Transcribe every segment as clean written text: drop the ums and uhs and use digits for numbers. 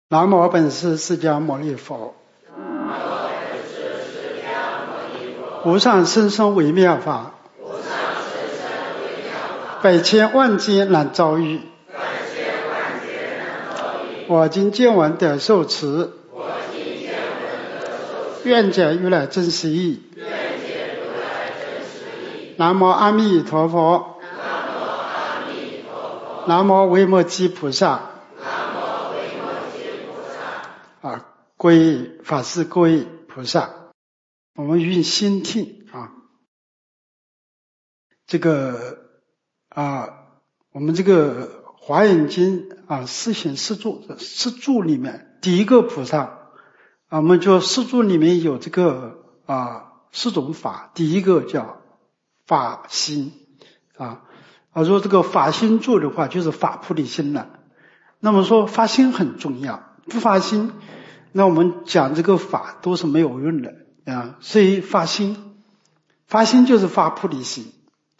南无本师释迦牟尼佛。无上甚深微妙法，百千万劫难遭遇。我今见闻得受持，愿解如来真实义。南无阿弥陀佛。南无维摩诘菩萨。皈依法师，皈依菩萨。我们用心听我们这个华严经四行四柱里面第一个菩萨我们就四柱里面有这个四种法，第一个叫法心说这个法心柱的话就是法菩提心了。那么说发心很重要，不发心那我们讲这个法都是没有用的所以发心就是发菩提心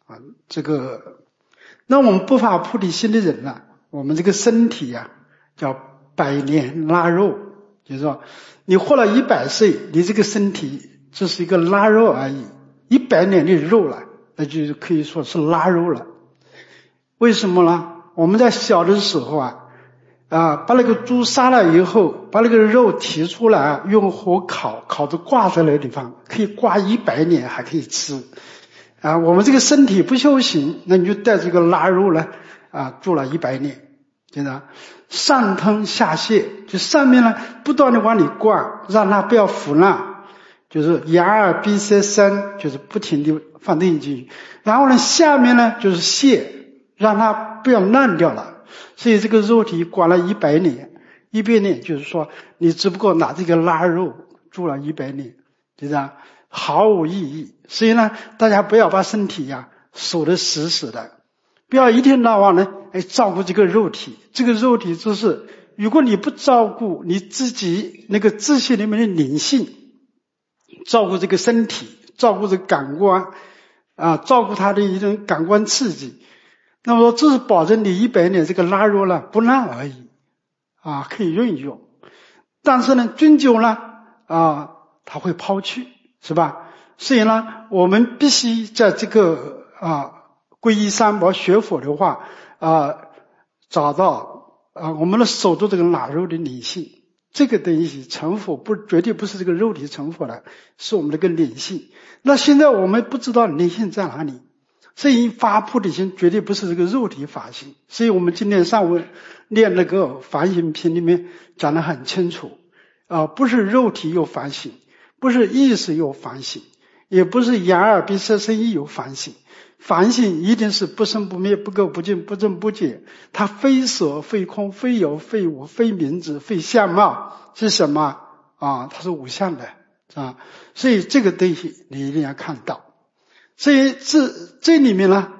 那我们不发菩提心的人呢，我们这个身体叫百年腊肉，就是说你活了100岁，你这个身体只是一个腊肉而已，100年的肉了，那就可以说是腊肉了。为什么呢？我们在小的时候把那个猪杀了以后，把那个肉提出来用火烤着挂在那个地方，可以挂100年还可以吃我们这个身体不修行，那你就带这个腊肉呢住了100年，真的上吞下泻，就上面呢不断的往里灌，让它不要腐烂，就是眼耳鼻舌身就是不停的放进去，然后呢下面呢就是泻，让它不要烂掉了。所以这个肉体灌了100年，100年就是说你只不过拿这个腊肉住了100年，就这样毫无意义。所以呢大家不要把身体守得死死的，不要一天到晚呢照顾这个肉体。这个肉体就是如果你不照顾你自己那个自信里面的灵性，照顾这个身体，照顾这个感官照顾它的一种感官刺激，那么说这是保证你100年这个腊肉呢不烂而已可以运用。但是呢终究呢它会抛弃，是吧？所以呢我们必须在这个皈依三宝学佛的话找到我们的守住这个腊肉的灵性。这个东西成佛绝对不是这个肉体成佛的，是我们这个灵性。那现在我们不知道灵性在哪里，所以发菩提心绝对不是这个肉体发心。所以我们今天上午念那个反省品里面讲得很清楚不是肉体有反省，不是意识有反省，也不是眼耳鼻舌身意有反省。反省一定是不生不灭，不垢不净，不增不减，它非色非空，非有非无，非名字非相貌，是什么它是无相的所以这个东西你一定要看到。所以这里面呢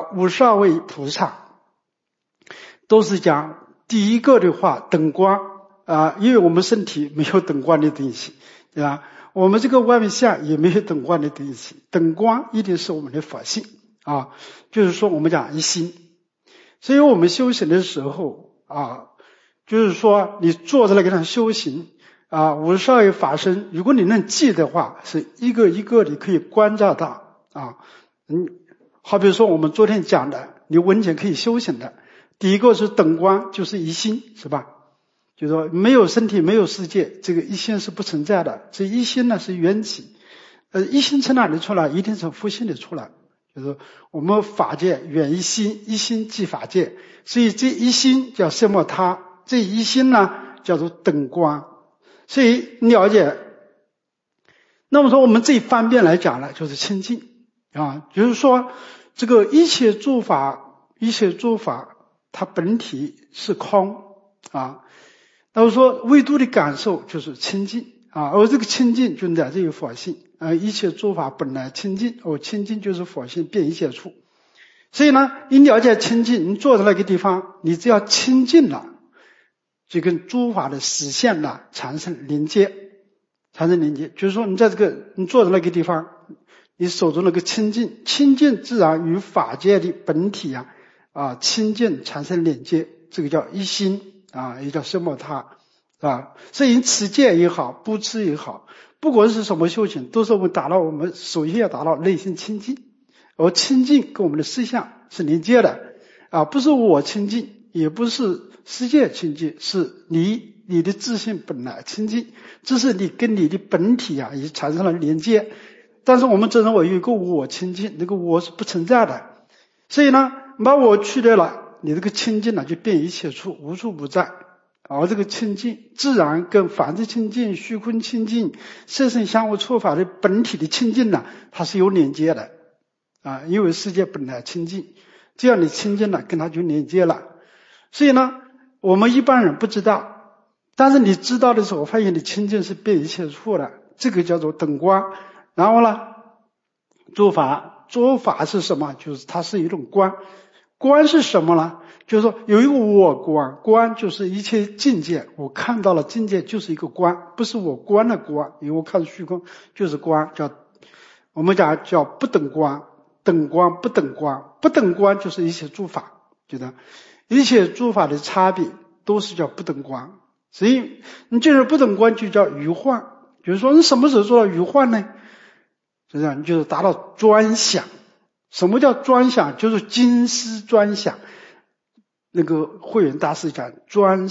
52位菩萨都是讲第一个的话等光因为我们身体没有等光的东西，对吧？我们这个外面相也没有等光的东西，等光一定是我们的法性就是说我们讲一心。所以我们修行的时候就是说你坐在那个上修行52位法身，如果你能记的话，是一个一个的可以观照到好比说我们昨天讲的你文前可以修行的，第一个是等光，就是一心，是吧？就是说没有身体没有世界，这个一心是不存在的。这一心呢是缘起一心从哪里出来？一定从佛性里出来，就是我们法界缘一心，一心即法界，所以这一心叫色莫他，这一心呢叫做等光。所以了解，那么说我们这一方面来讲呢就是清净就是说这个一切诸法它本体是空那么说唯独的感受就是清净而这个清净就来自于佛性一切诸法本来清净清净就是佛性遍一切处。所以呢你了解清净，你坐在那个地方，你只要清净了，就跟诸法的实相产生连接，就是说你在你坐在那个地方，你守住那个清净，清净自然与法界的本体清净产生连接，这个叫一心也叫色莫他所以持戒也好，不持也好，不管是什么修行，都是我们首先要达到内心清净，而清净跟我们的思想是连接的不是我清净，也不是世界清净，是你的自信本来清净，这是你跟你的本体也产生了连接。但是我们只认为有一个我清净，那个我是不存在的，所以呢，把我去掉了，你这个清净就变一切处，无处不在。而这个清净自然跟法界清净、虚空清净、色身相互错法的本体的清净它是有连接的因为世界本来清净，这样你清净了，跟它就连接了。所以呢，我们一般人不知道，但是你知道的时候，发现你清净是变一切处的，这个叫做等观。然后呢，做法是什么？就是它是一种观。观是什么呢？就是说有一个我观，观就是一切境界，我看到了境界就是一个观，不是我观的观，因为我看虚空就是观，我们讲叫不等观，等观不等观，不等观就是一切诸法，觉得一切诸法的差别都是叫不等观。所以你就是不等观就叫余幻，就是说你什么时候做到余幻呢？是这样，你就是达到专想。什么叫专想？就是精思专想。那个慧远大师讲精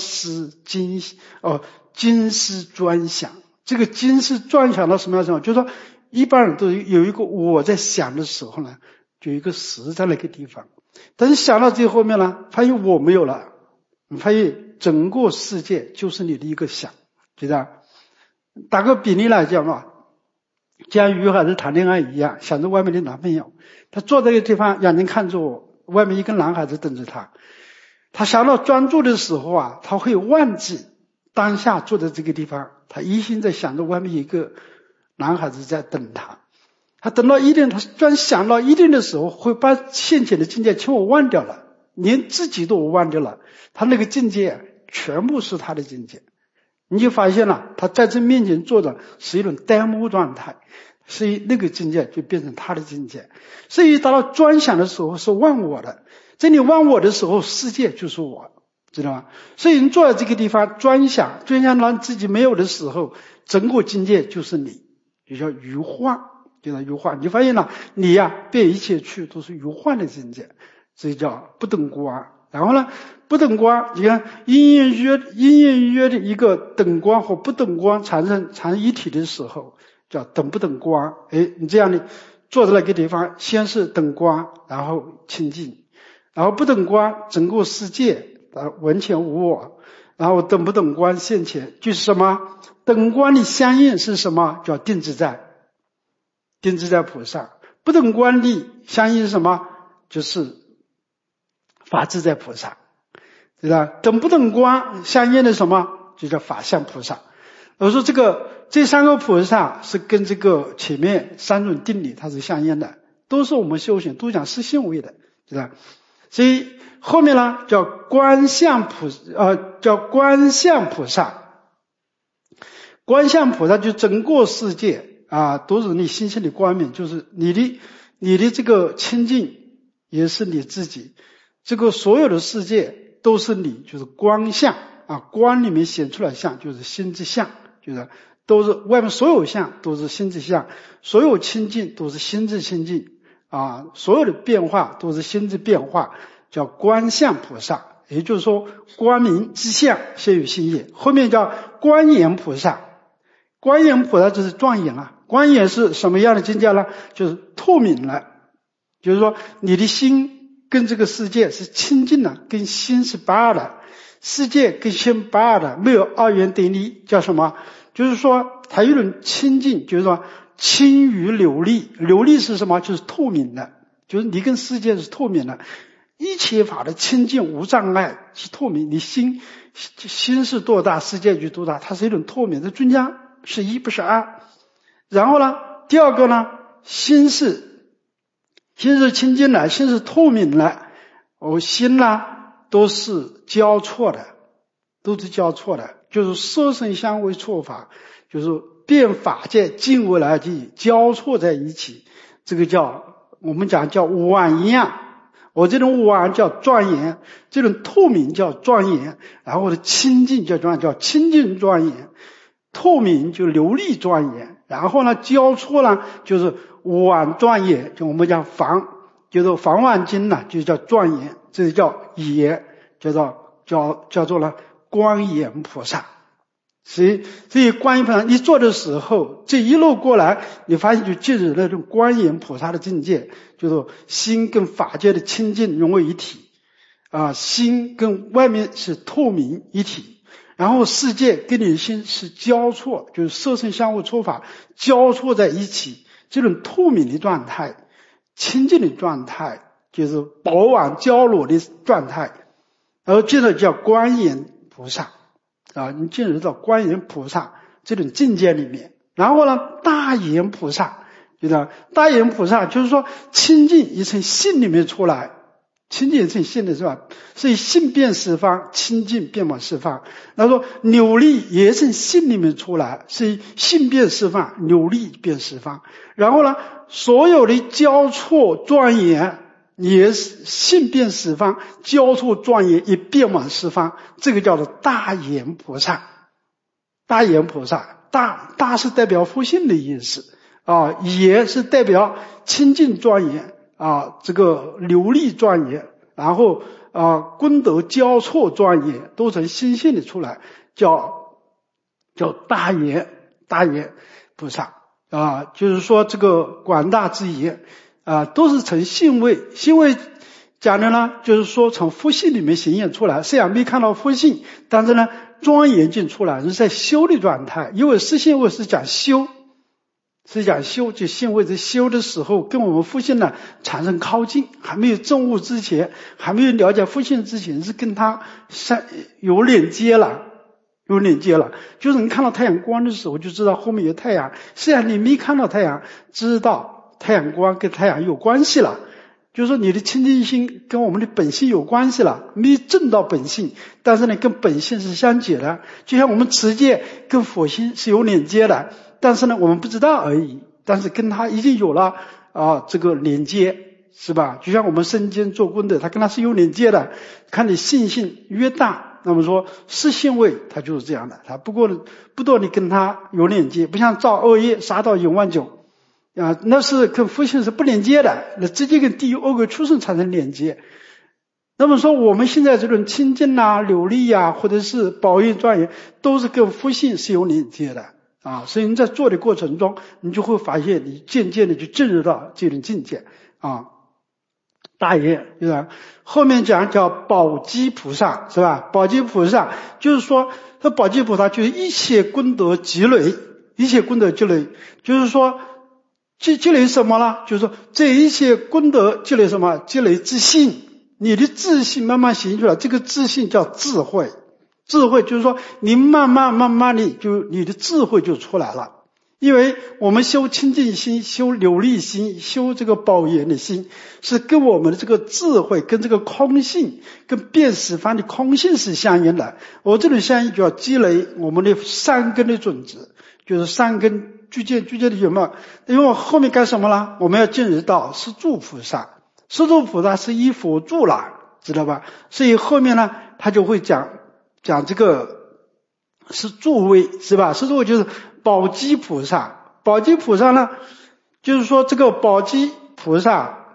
思专想。这个精思专想到什么样程度？就是说一般人都有一个我在想的时候呢，就有一个实在那个地方，但是想到最后面呢，发现我没有了，你发现整个世界就是你的一个想，知道？打个比例来讲像女孩子谈恋爱一样，想着外面的男朋友，他坐在这个地方，眼睛看着我，外面一个男孩子等着他。他想到专注的时候他会忘记当下坐在这个地方，他一心在想着外面一个男孩子在等他。他等到一定，他专想到一定的时候，会把现前的境界全部忘掉了，连自己都忘掉了。他那个境界全部是他的境界。你就发现了，他在这面前坐的是一种呆木状态，所以那个境界就变成他的境界。所以达到专想的时候是忘我的，在你忘我的时候，世界就是我，知道吗？所以你坐在这个地方专想让自己没有的时候，整个境界就是你，就叫余幻，就叫余幻。你发现了，你变一切去都是余幻的境界，所以叫不等观。然后呢，不等观，你看隐隐约的一个等观和不等观产生一体的时候，叫等不等观。你这样的坐在那个地方，先是等观，然后清净，然后不等观，整个世界完全无我，然后等不等观现前，就是什么？等观的相应是什么？叫定自在菩萨。不等观的相应是什么？就是法自在菩萨，对吧？等不等观相应的什么？就叫法相菩萨。我说这三个菩萨是跟这个前面三种定理它是相应的，都是我们修行都讲是性位的，对吧？所以后面呢叫观相菩萨。观相菩萨就整个世界都是你心性的光明，就是你的这个清净也是你自己，这个所有的世界都是你，就是光相光里面显出来相就是心之相，就是都是外面所有相都是心之相，所有清净都是心之清净所有的变化都是心之变化，叫观相菩萨。也就是说光明之相先有心业，后面叫观眼菩萨。观眼菩萨就是庄严观眼是什么样的境界呢？就是透明了，就是说你的心跟这个世界是清净的，跟心是不二的，世界跟心不二的，没有二元对立，叫什么？就是说它有一种清净，就是说清于流利。流利是什么？就是透明的，就是你跟世界是透明的，一切法的清净无障碍是透明。你心是多大，世界就多大，它是一种透明的，中间是一不是二。然后呢，第二个呢，心是清净的，心是透明的，心呢都是交错的，就是色身相为错法，就是变法界尽为来际交错在一起，这个叫我们讲叫万样我这种婉叫庄严，这种透明叫庄严，然后我的清净叫清净庄严，透明就流利庄严，然后呢交错呢就是婉庄严，就我们讲就是梵万经呢就叫庄严，这叫严，叫做了观严菩萨。所以观音菩萨你做的时候，这一路过来，你发现就进入那种观音菩萨的境界，就是心跟法界的清净融为一体心跟外面是透明一体，然后世界跟你的心是交错，就是色身相互错法交错在一起，这种透明的状态，清净的状态，就是宝碗交裸的状态，然后接着叫观音菩萨你进入到观音菩萨这种境界里面。然后呢大眼菩萨，大眼菩萨就是说清净一层性里面出来，清净一层性的是吧？所以性变十方，清净变满十方。然后说扭力也从性里面出来，所以性变十方，扭力变十方。然后呢所有的交错庄严也是性变十方，交错庄严也变满十方，这个叫做大眼菩萨。大眼菩萨，大是代表复性的意思也是代表清净庄严这个流利庄严，然后功德交错庄严都从心性里出来，叫大眼菩萨就是说这个广大之言都是从性位讲的呢，就是说从复性里面显现出来，虽然没看到复性，但是呢庄严境出来是在修的状态，因为实性位是讲修，就性位在修的时候跟我们复性呢产生靠近，还没有证悟之前，还没有了解复性之前，是跟它有连接了，就是你看到太阳光的时候就知道后面有太阳，虽然你没看到太阳，知道太阳光跟太阳有关系了，就是说你的清净心跟我们的本性有关系了，没证到本性，但是呢跟本性是相解的，就像我们持戒跟佛心是有连接的，但是呢我们不知道而已，但是跟它已经有了这个连接，是吧？就像我们身经做功德，它跟它是有连接的，看你信性越大，那么说实性位它就是这样的，它不多你跟它有连接，不像造恶业杀到19000那是跟复性是不连接的，那直接跟地狱恶鬼畜生产生连接。那么说我们现在这种清净流利或者是宝应庄严，都是跟复性是有连接的所以你在做的过程中，你就会发现你渐渐的就进入到这种境界大爷就是后面讲叫宝积菩萨，是吧？宝积菩萨就是说这宝积菩萨就是一切功德积累，就是说积累什么呢？就是说这一切功德积累什么？积累自信，你的自信慢慢显出来，这个自信叫智慧就是说你慢慢的就你的智慧就出来了。因为我们修清净心，修流利心，修这个宝严的心，是跟我们的这个智慧跟这个空性跟变十方的空性是相应的。我这种相应就要积累我们的三根的种子，就是三根具见的有没有？因为我后面干什么了？我们要进入到十住菩萨，十住菩萨是依佛住了，知道吧？所以后面呢他就会讲这个是住位，是吧？是住位就是宝积菩萨。宝积菩萨呢就是说这个宝积菩萨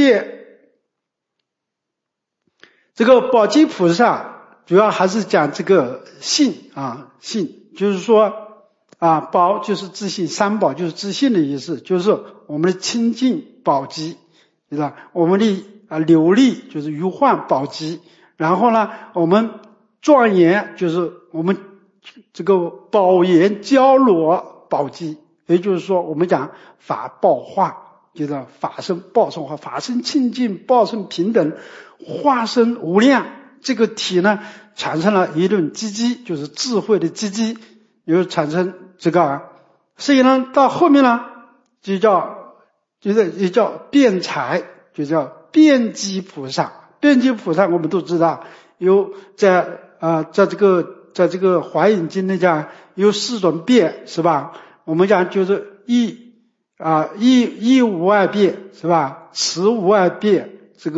这个宝积菩萨主要还是讲这个性就是说宝就是自信，三宝就是自信的意思，就是我们的清净宝积，对吧？我们的流利就是如幻宝积，然后呢我们庄严就是我们这个宝严交裸宝积，也就是说我们讲法报化，就是法身报身化，法身清净，报身平等，化身无量，这个体呢产生了一论积积，就是智慧的积积，又产生这个所以呢到后面呢也叫辩才，就叫辩机菩萨。辩机菩萨我们都知道有在这个华严经里讲有4种辩，是吧？我们讲就是义无碍辩，是吧？持无碍辩， 这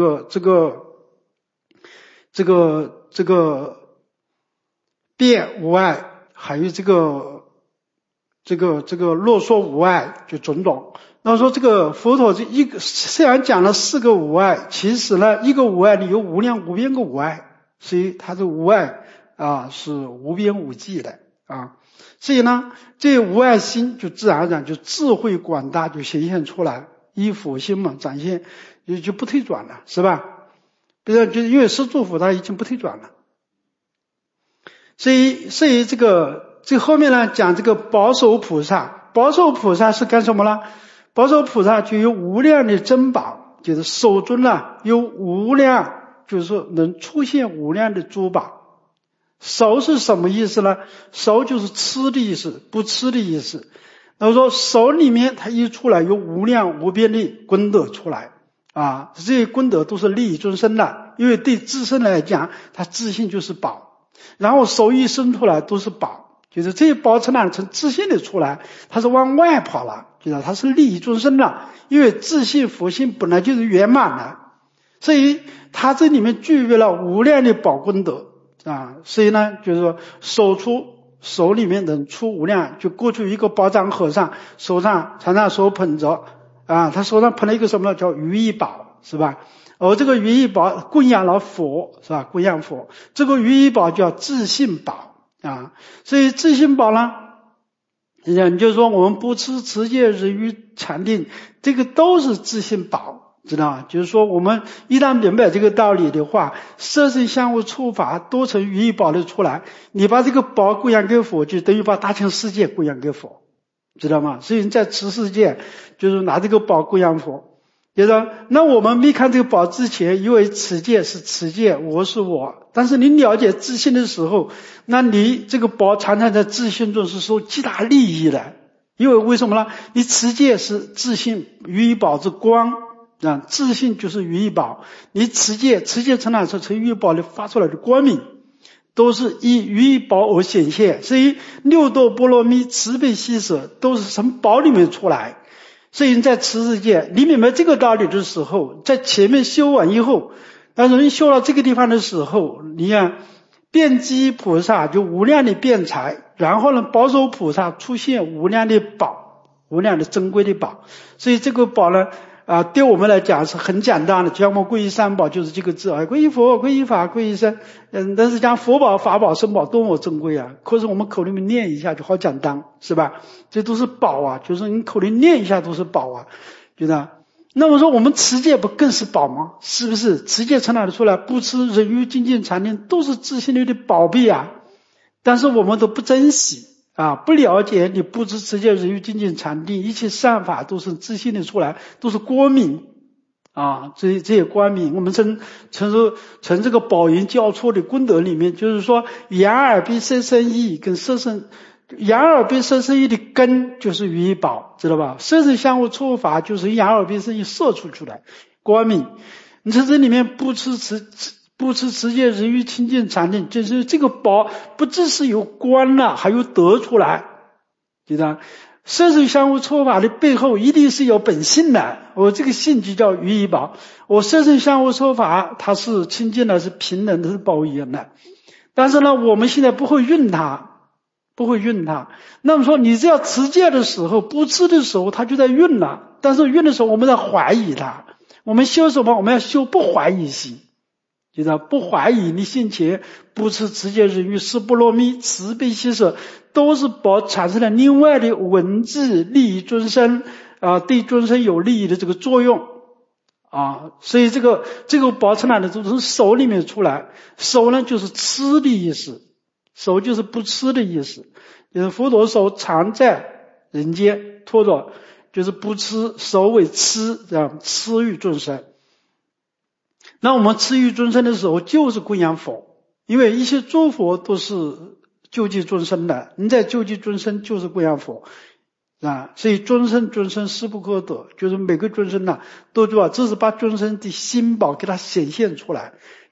个辩无碍，还有这个落说无碍，就种种。那么说这个佛陀这一个虽然讲了4个无碍，其实呢一个无碍里有无量无边个无碍，所以它的无碍是无边无际的啊。所以呢这无碍心就自然而然就智慧广大就显现出来，依佛心嘛展现，也就不退转了，是吧？比如就是因为是祝福他已经不退转了。所以这后面呢讲这个宝手菩萨，宝手菩萨是干什么呢？宝手菩萨就有无量的珍宝，就是手中呢有无量，就是说能出现无量的珠宝。手是什么意思呢？手就是吃的意思，不吃的意思。那么说手里面它一出来有无量无边的功德出来啊，这些功德都是利益众生的，因为对自身来讲它自信就是宝，然后手一伸出来都是宝，就是这些宝从哪里从自信里出来，它是往外跑了，就是它是利益众生的，因为自信佛性本来就是圆满的，所以它这里面具备了无量的宝功德啊。所以呢就是说手里面能出无量，就过去一个宝藏和尚手上常常手捧着啊，他手上捧了一个什么呢？叫如意宝，是吧？而这个如意宝供养了佛，是吧？供养佛，这个如意宝叫自信宝啊。所以自信宝呢，也就是说我们不吃持戒忍辱禅定，这个都是自信宝，知道吗？就是说我们一旦明白这个道理的话，色身香味触法多成如意宝的出来，你把这个宝供养给佛，就等于把大千世界供养给佛，知道吗？所以你在持世界就是拿这个宝供养佛。就是说那我们没看这个宝之前，以为持戒是持戒，我是我，但是你了解自信的时候，那你这个宝常常在自信中是受极大利益的。因为什么呢？你持戒是自信如意宝之光啊，自信就是如意宝，你持戒从哪说？从如意宝里发出来的光明，都是以如意宝而显现。所以六度波罗蜜慈悲喜舍都是从宝里面出来。所以你在持世界，你明白这个道理的时候，在前面修完以后，但是你修到这个地方的时候，你看辩机菩萨就无量的辩才，然后呢宝手菩萨出现无量的宝，无量的珍贵的宝。所以这个宝呢对我们来讲是很简单的，就像我们皈依三宝就是这个字啊，皈依佛皈依法皈依僧，但是讲佛宝法宝僧宝多么珍贵啊，可是我们口里面念一下就好简单，是吧？这都是宝啊，就是你口里念一下都是宝啊，觉得那么说我们持戒不更是宝吗？是不是？持戒从哪里出来？不吃忍辱精进禅定都是自心里的宝贝啊，但是我们都不珍惜不了解你不知持戒忍辱精进禅定一切善法都是自信的出来，都是光明这些光明，我们从这个宝云交错的功德里面，就是说眼耳鼻舌身意跟色身，眼耳鼻舌身意的根就是如意宝，知道吧？色身香味触法就是眼耳鼻舌意摄出去的光明。你从这里面不吃持戒忍辱精进禅定，就是这个宝不只是有观了，还有得出来，记得色身香味触法的背后一定是有本性的，我这个性就叫如意宝。我色身香味触法它是清净的，是平等的，是宝一样的，但是呢我们现在不会运它。那么说你只要持戒的时候，不吃的时候它就在运了，但是运的时候我们在怀疑它。我们修什么？我们要修不怀疑心，就是不怀疑你心前不吃持戒忍辱四波罗蜜慈悲喜舍都是宝产生了另外的文字利益众生对众生有利益的这个作用所以这个宝从哪里都从手里面出来。手呢就是吃的意思，手就是不吃的意思，就是佛陀手常在人间托着，就是不吃，手为吃，这样吃欲众生。那我们吃欲众生的时候就是供养佛，因为一切诸佛都是救济众生的，你在救济众生就是供养佛所以众生势不可得，就是每个众生都知道，这是把众生的心宝给他显现出来，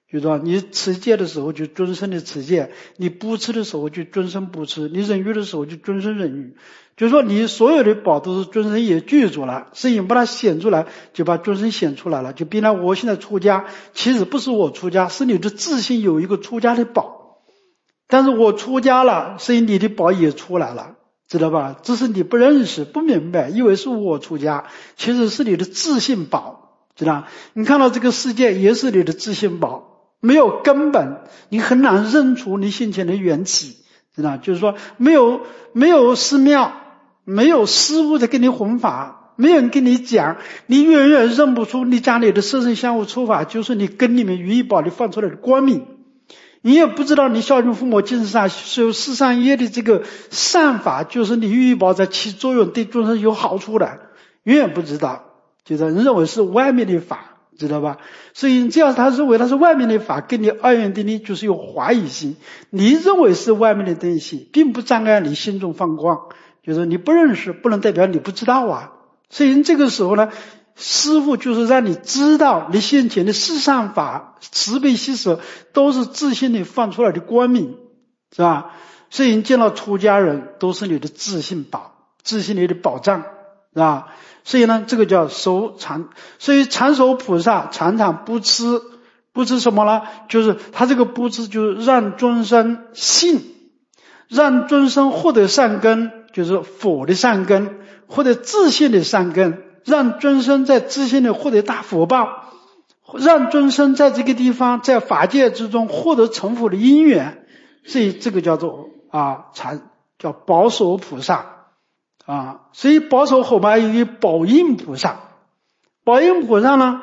就是说你持戒的时候就遵守你持戒，你不吃的时候就遵守不吃，你忍辱的时候就遵守忍辱。就是说你所有的宝都是尊神也具足了，所以你把它显出来，就把尊神显出来了。就比如我现在出家，其实不是我出家，是你的自信有一个出家的宝，但是我出家了，所以你的宝也出来了，知道吧？这是你不认识不明白，以为是我出家，其实是你的自信宝，知道？你看到这个世界也是你的自信宝，没有根本你很难认出你先前的缘起，知道？就是说没有寺庙，没有师父在给你弘法，没有人跟你讲，你远远认不出你家里的色身香物出法就是你根里面如意宝里放出来的光明，你也不知道你孝敬父母敬善修四善业的这个善法就是你如意宝在起作用，对众生有好处的，远远不知道，就是认为是外面的法，知道吧？所以只要他认为他是外面的法，跟你二元对立，就是有怀疑心。你认为是外面的东西，并不障碍你心中放光，就是你不认识，不能代表你不知道啊。所以这个时候呢，师父就是让你知道你先前的四善法慈悲喜舍都是自信里放出来的光明，是吧？所以你见到出家人都是你的自信宝，自信里的宝藏，是吧？所以呢，这个叫守常，所以常守菩萨常常不吃什么呢？就是他这个不吃就是让众生信，让众生获得善根，就是佛的善根，获得自信的善根，让众生在自信里获得大福报，让众生在这个地方在法界之中获得成佛的因缘。所以这个叫做叫保守菩萨所以保守后面还有一个保应菩萨。保应菩萨呢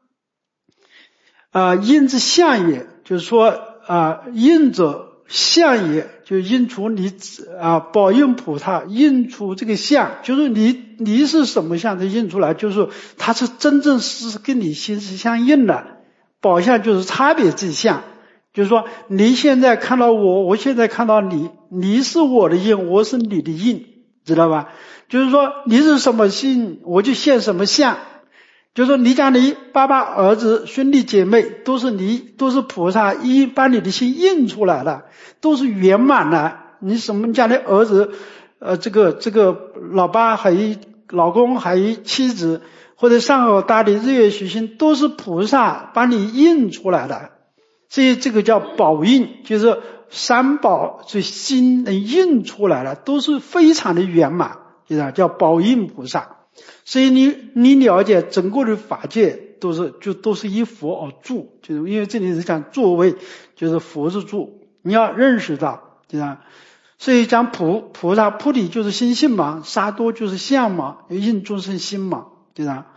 应之相也，就是说应者相也，就应出你保应菩萨应出这个相，就是你是什么相，它应出来，就是它是真正是跟你心是相应的。宝相就是差别之相，就是说你现在看到我现在看到你，你是我的应，我是你的应，知道吧？就是说你是什么性，我就现什么相。就是说你家里爸爸儿子兄弟姐妹都是菩萨把你的心印出来了，都是圆满的。你什么家里儿子这个老爸还有老公还有妻子，或者上好大的日月虚心，都是菩萨把你印出来的。所以这个叫宝印，就是三宝这心能印出来了，都是非常的圆满，叫宝印菩萨。所以你了解整个的法界都是以佛而住，就是因为这里是讲座位，就是佛是住，你要认识到，对吧？所以讲菩萨菩提就是心性嘛，沙多就是相嘛，应众生心嘛，对吧？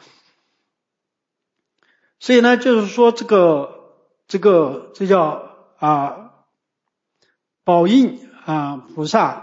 所以呢，就是说这叫宝应菩萨。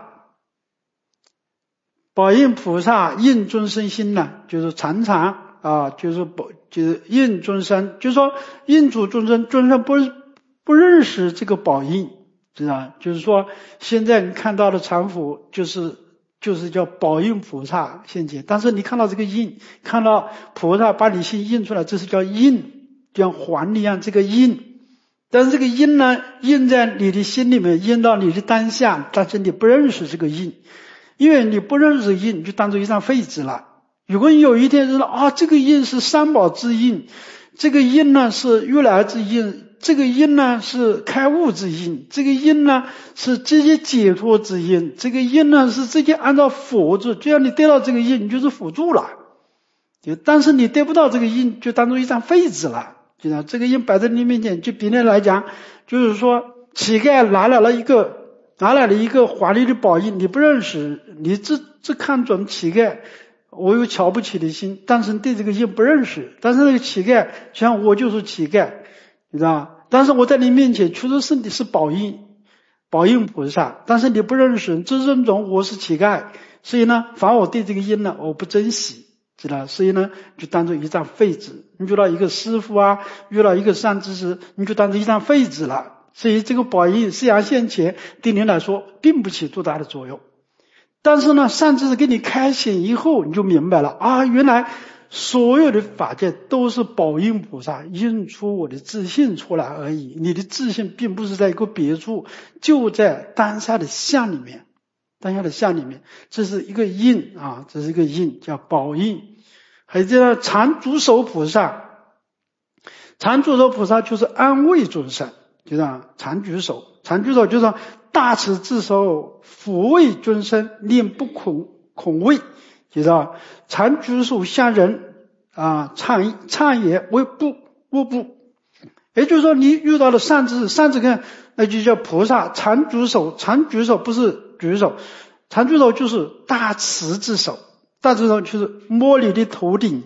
保应菩萨应众生心呢，就是常常就是应众生，就是说应主众生不认识这个保应，知道？就是说现在你看到的常福就是叫保应菩萨现前，但是你看到这个应，看到菩萨把你心印出来，这是叫应，就像环一样这个应。但是这个应呢，印在你的心里面，印到你的当下，但是你不认识这个应。因为你不认识印，就当做一张废纸了。如果你有一天知道这个印是三宝之印，这个印呢是如来之印，这个印呢是开悟之印，这个印呢是直接解脱之印，这个印呢是直接按照佛住，只要你得到这个印，你就是辅助了。但是你得不到这个印，就当做一张废纸了。就这个印摆在你面前，就比例来讲，就是说乞丐拿来了一个华丽的宝印，你不认识，你只看准乞丐，我有瞧不起的心，但是对这个印不认识。但是那个乞丐像我就是乞丐，你知道吗？但是我在你面前确实是宝印菩萨，但是你不认识，只认准我是乞丐，所以呢，反我对这个印呢我不珍惜，知道？所以呢就当做一张废纸。你遇到一个师父遇到一个善知识，你就当做一张废纸了。所以这个宝印实际上现前对您来说并不起多大的作用，但是呢善知识给你开显以后，你就明白了原来所有的法界都是宝应菩萨印出我的自信出来而已。你的自信并不是在一个别处，就在当下的相里面，当下的相里面，这是一个印啊，这是一个印，叫宝印。还有这个常住手菩萨，常住手菩萨就是安慰众生，就像常举手，常举手就是大慈自手，抚慰众生，令不恐畏，就是常举手向人啊，畅言为勿不。也就是说，你遇到了善知识，那就叫菩萨常举手。常举手不是举手，常举手就是大慈之手，大慈手就是摸你的头顶，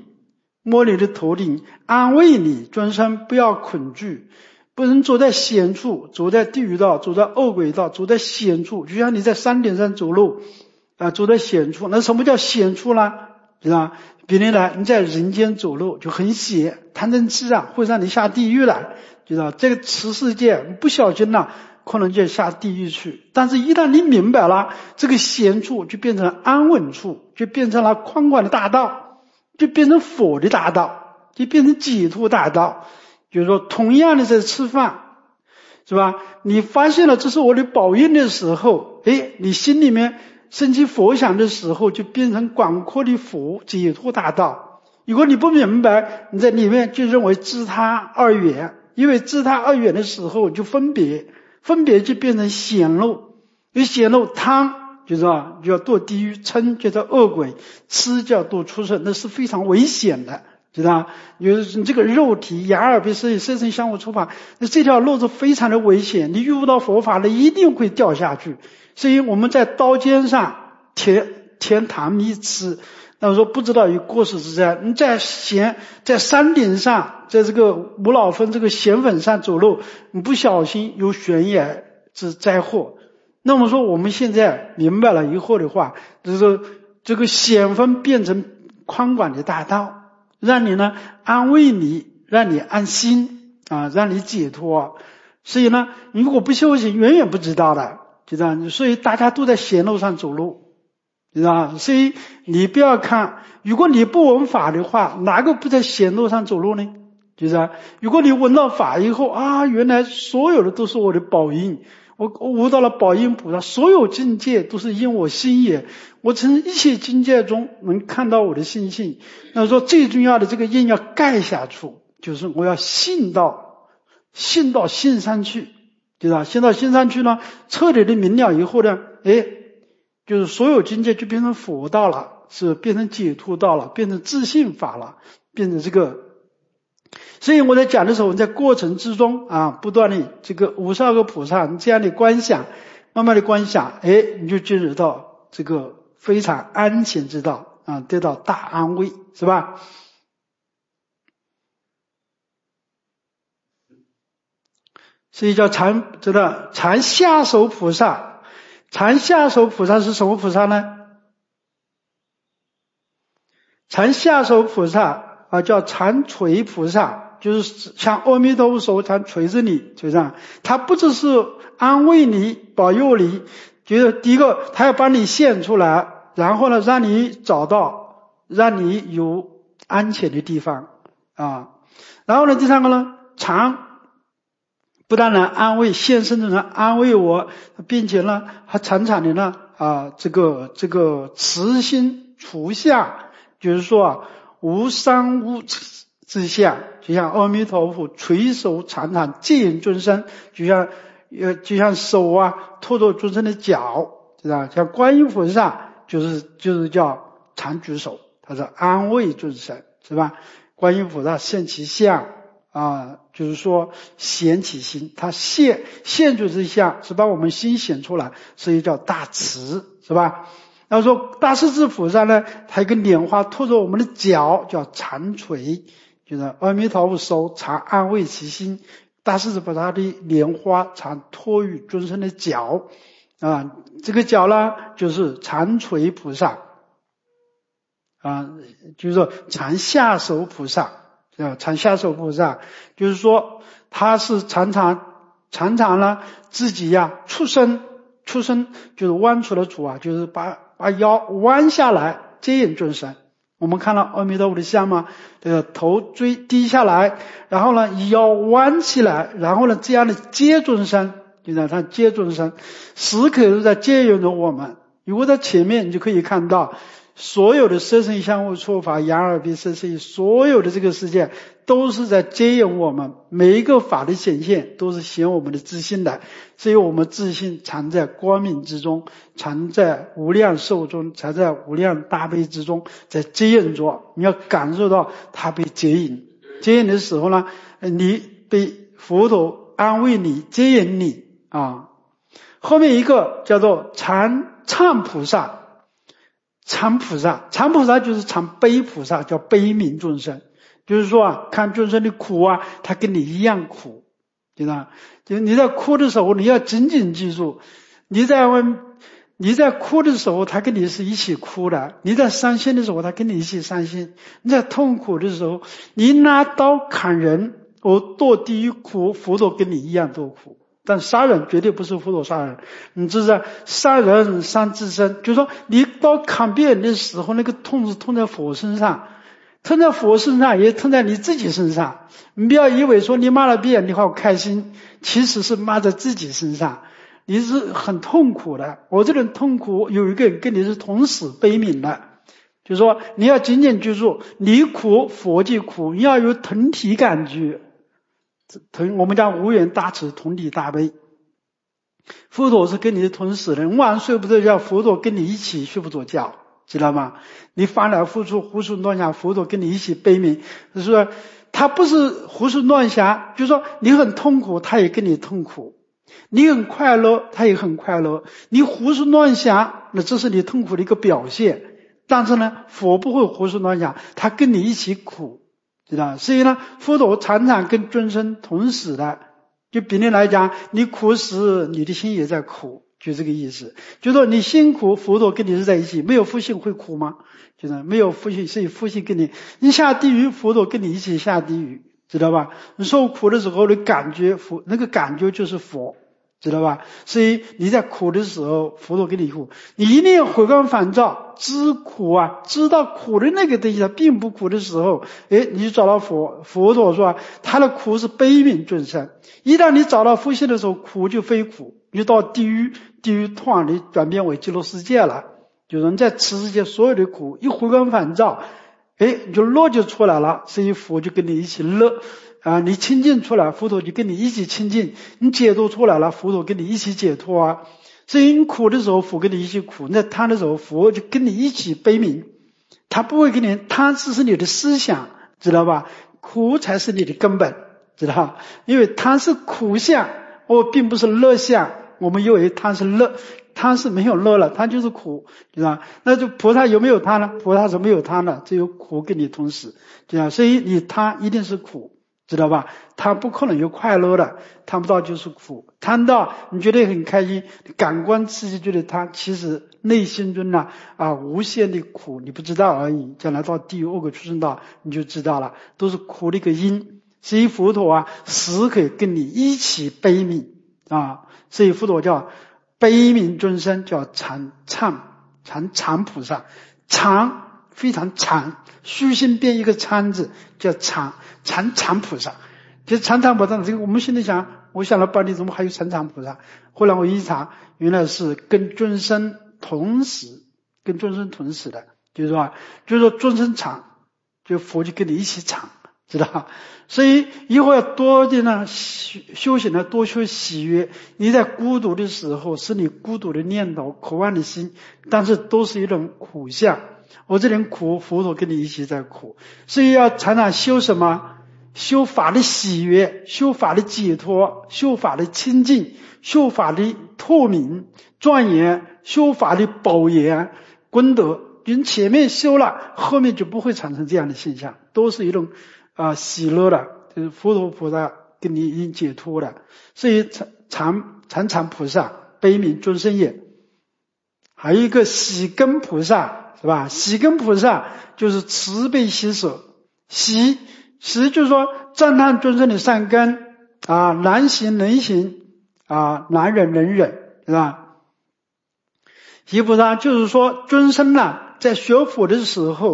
安慰你，众生不要恐惧，不能走在险处，走在地狱道，走在恶鬼道，走在险处，就像你在山顶上走路啊，走在险处。那什么叫险处呢？是吧？比如来你在人间走路就很险，贪嗔痴啊会让你下地狱来，知道这个此世界不小心了，可能就下地狱去。但是一旦你明白了，这个险处就变成安稳处，就变成了宽广的大道，就变成佛的大道，就变成解脱大道。就是说同样的在吃饭，是吧？你发现了这是我的宝印的时候，你心里面升起佛想的时候，就变成广阔的佛解脱大道。如果你不明白，你在里面就认为自他二元，因为自他二元的时候就分别就变成显露，有显露贪就是就要堕地狱，嗔就叫恶鬼，痴叫堕畜生，那是非常危险的，知道？你这个肉体眼耳鼻舌身相互触法，那这条路是非常的危险，你遇不到佛法了一定会掉下去。所以我们在刀尖上填糖蜜吃，那我说不知道有过失之灾。你在山顶上，在这个无老峰这个咸粉上走路，你不小心有悬崖之灾祸。那么说我们现在明白了以后的话，就是这个咸粉变成宽广的大道，让你呢安慰你，让你安心啊，让你解脱。所以呢，你如果不修行，远远不知道的。就这样，所以大家都在险路上走路，知道吧？所以你不要看，如果你不闻法的话，哪个不在险路上走路呢？就是啊，如果你闻到法以后啊，原来所有的都是我的宝印，我悟到了宝印菩萨，所有境界都是因我心也，我从一切境界中能看到我的心性。那说最重要的这个印要盖下去，就是我要信到心上去。对吧？先到心上去呢，彻底的明了以后呢，就是所有境界就变成佛道了，是变成解脱道了，变成自信法了，变成这个。所以我在讲的时候，在过程之中啊，不断的这个52个菩萨这样的观想，慢慢的观想，你就进入到这个非常安全之道啊，得到大安慰，是吧？所以叫常下手菩萨。常下手菩萨是什么菩萨呢？常下手菩萨啊，叫常垂菩萨，就是像阿弥陀佛手常垂着你，就这样。他不只是安慰你、保佑你，就是第一个，他要帮你现出来，然后呢，让你找到，让你有安全的地方啊。然后呢，第三个呢，常不但能安慰现身的人安慰我，并且呢还常常的呢这个慈心除相，就是说无伤无之相，就像阿弥陀佛垂手常常接引众生，就像手托着众生的脚，知道？像观音菩萨就是叫常举手，他是安慰众生，是吧？观音菩萨现其相就是说显起心，他现出这相是把我们心显出来，所以叫大慈，是吧？然后说大势至菩萨呢，他一个莲花托着我们的脚，叫常垂，就是阿弥陀佛手常安慰其心，大势至菩萨的莲花常托于众生的脚这个脚呢就是常垂菩萨就是说常下手菩萨。常下手菩萨就是说他是常常呢自己出生就是弯出了主就是把腰弯下来接引众生我们看到阿弥陀佛的像吗？头低下来，然后呢腰弯起来，然后呢这样的接众生，就让他接众生，时刻都在接引着我们。如果在前面你就可以看到所有的色身相互错法眼耳鼻舌身意，所有的这个世界都是在接引我们，每一个法的显现都是显我们的自信的，所以我们自信藏在光明之中，藏在无量寿中，藏在无量大悲之中，在接引着。你要感受到它被接引，接引的时候呢，你被佛陀安慰你，接引你啊。后面一个叫做禅菩萨。禅菩萨就是禅悲菩萨，叫悲悯众生，就是说看众生的苦他跟你一样苦，知道吗？就你在哭的时候，你要紧紧记住，你在哭的时候，他跟你是一起哭的；你在伤心的时候，他跟你一起伤心；你在痛苦的时候，你拿刀砍人，堕地狱苦，佛陀跟你一样堕苦。但杀人绝对不是佛陀杀人，你知道杀人伤自身，就是说你刀砍别人的时候，那个痛是痛在佛身上，痛在佛身上也痛在你自己身上。你不要以为说你骂了别人你好开心，其实是骂在自己身上，你是很痛苦的。我这种痛苦有一个人跟你是同时悲悯的，就是说你要紧紧记住，你苦佛就苦，你要有同体感觉。我们讲无缘大慈，同体大悲。佛陀是跟你同时的，晚上睡不着觉，佛陀跟你一起睡不着觉，知道吗？你翻来覆去胡思乱想，佛陀跟你一起悲悯。就是说他不是胡思乱想，就是说你很痛苦，他也跟你痛苦；你很快乐，他也很快乐。你胡思乱想，那这是你痛苦的一个表现。但是呢，佛不会胡思乱想，他跟你一起苦。知道，所以呢，佛陀常常跟众生同时的。就比例来讲，你苦时，你的心也在苦，就这个意思。就说你辛苦，佛陀跟你是在一起，没有福性会苦吗？就是没有福性，所以福性跟你下地狱，佛陀跟你一起下地狱，知道吧？你受苦的时候的感觉，那个感觉就是佛。知道吧？所以你在苦的时候，佛陀给你苦，你一定要回光返照，知苦知道苦的那个东西它并不苦的时候，你就找到佛。佛陀说他的苦是悲悯众生。一旦你找到福性的时候，苦就非苦，你到地狱突然你转变为极乐世界了。就是你在此世界所有的苦一回光返照，你就乐就出来了，所以佛就跟你一起乐。你清净出来，佛陀就跟你一起清净；你解脱出来了，佛陀跟你一起解脱所以你苦的时候，佛跟你一起苦；你在贪的时候，佛就跟你一起悲悯。他不会跟你贪，只是你的思想，知道吧？苦才是你的根本，知道？因为贪是苦相，并不是乐相。我们以为贪是乐，贪是没有乐了，贪就是苦，知道？那就菩萨有没有贪呢？菩萨是没有贪的，只有苦跟你同时，知道？所以你贪一定是苦。知道吧？他不可能有快乐的，贪不到就是苦。贪到你觉得很开心，感官刺激觉得贪，其实内心中无限的苦，你不知道而已。将来到地狱恶鬼畜生道，你就知道了，都是苦的一个因。所以佛陀时刻跟你一起悲悯所以佛陀叫悲悯众生，叫禅菩萨。禅非常禅，虚心变一个禅字，叫禅菩萨。其实禅菩萨这个我们现在想，我想了半天怎么还有禅菩萨？后来我一查，原来是跟众生同时的，就是说众生禅，就佛就跟你一起禅，知道？所以以后要多的呢修行呢，多修喜悦。你在孤独的时候，是你孤独的念头、渴望的心，但是都是一种苦相。我这人苦，佛陀跟你一起在苦，所以要常常修什么？修法的喜悦，修法的解脱，修法的清净，修法的透明庄严，修法的宝严功德。你前面修了，后面就不会产生这样的现象，都是一种喜乐的，就是佛陀菩萨跟你已经解脱了。所以禅菩萨悲悯众生也。还有一个喜根菩萨，是吧？喜根菩萨就是慈悲喜舍。喜就是说赞叹众生的善根难行能行难忍能忍，是吧？喜菩萨就是说众生在学佛的时候，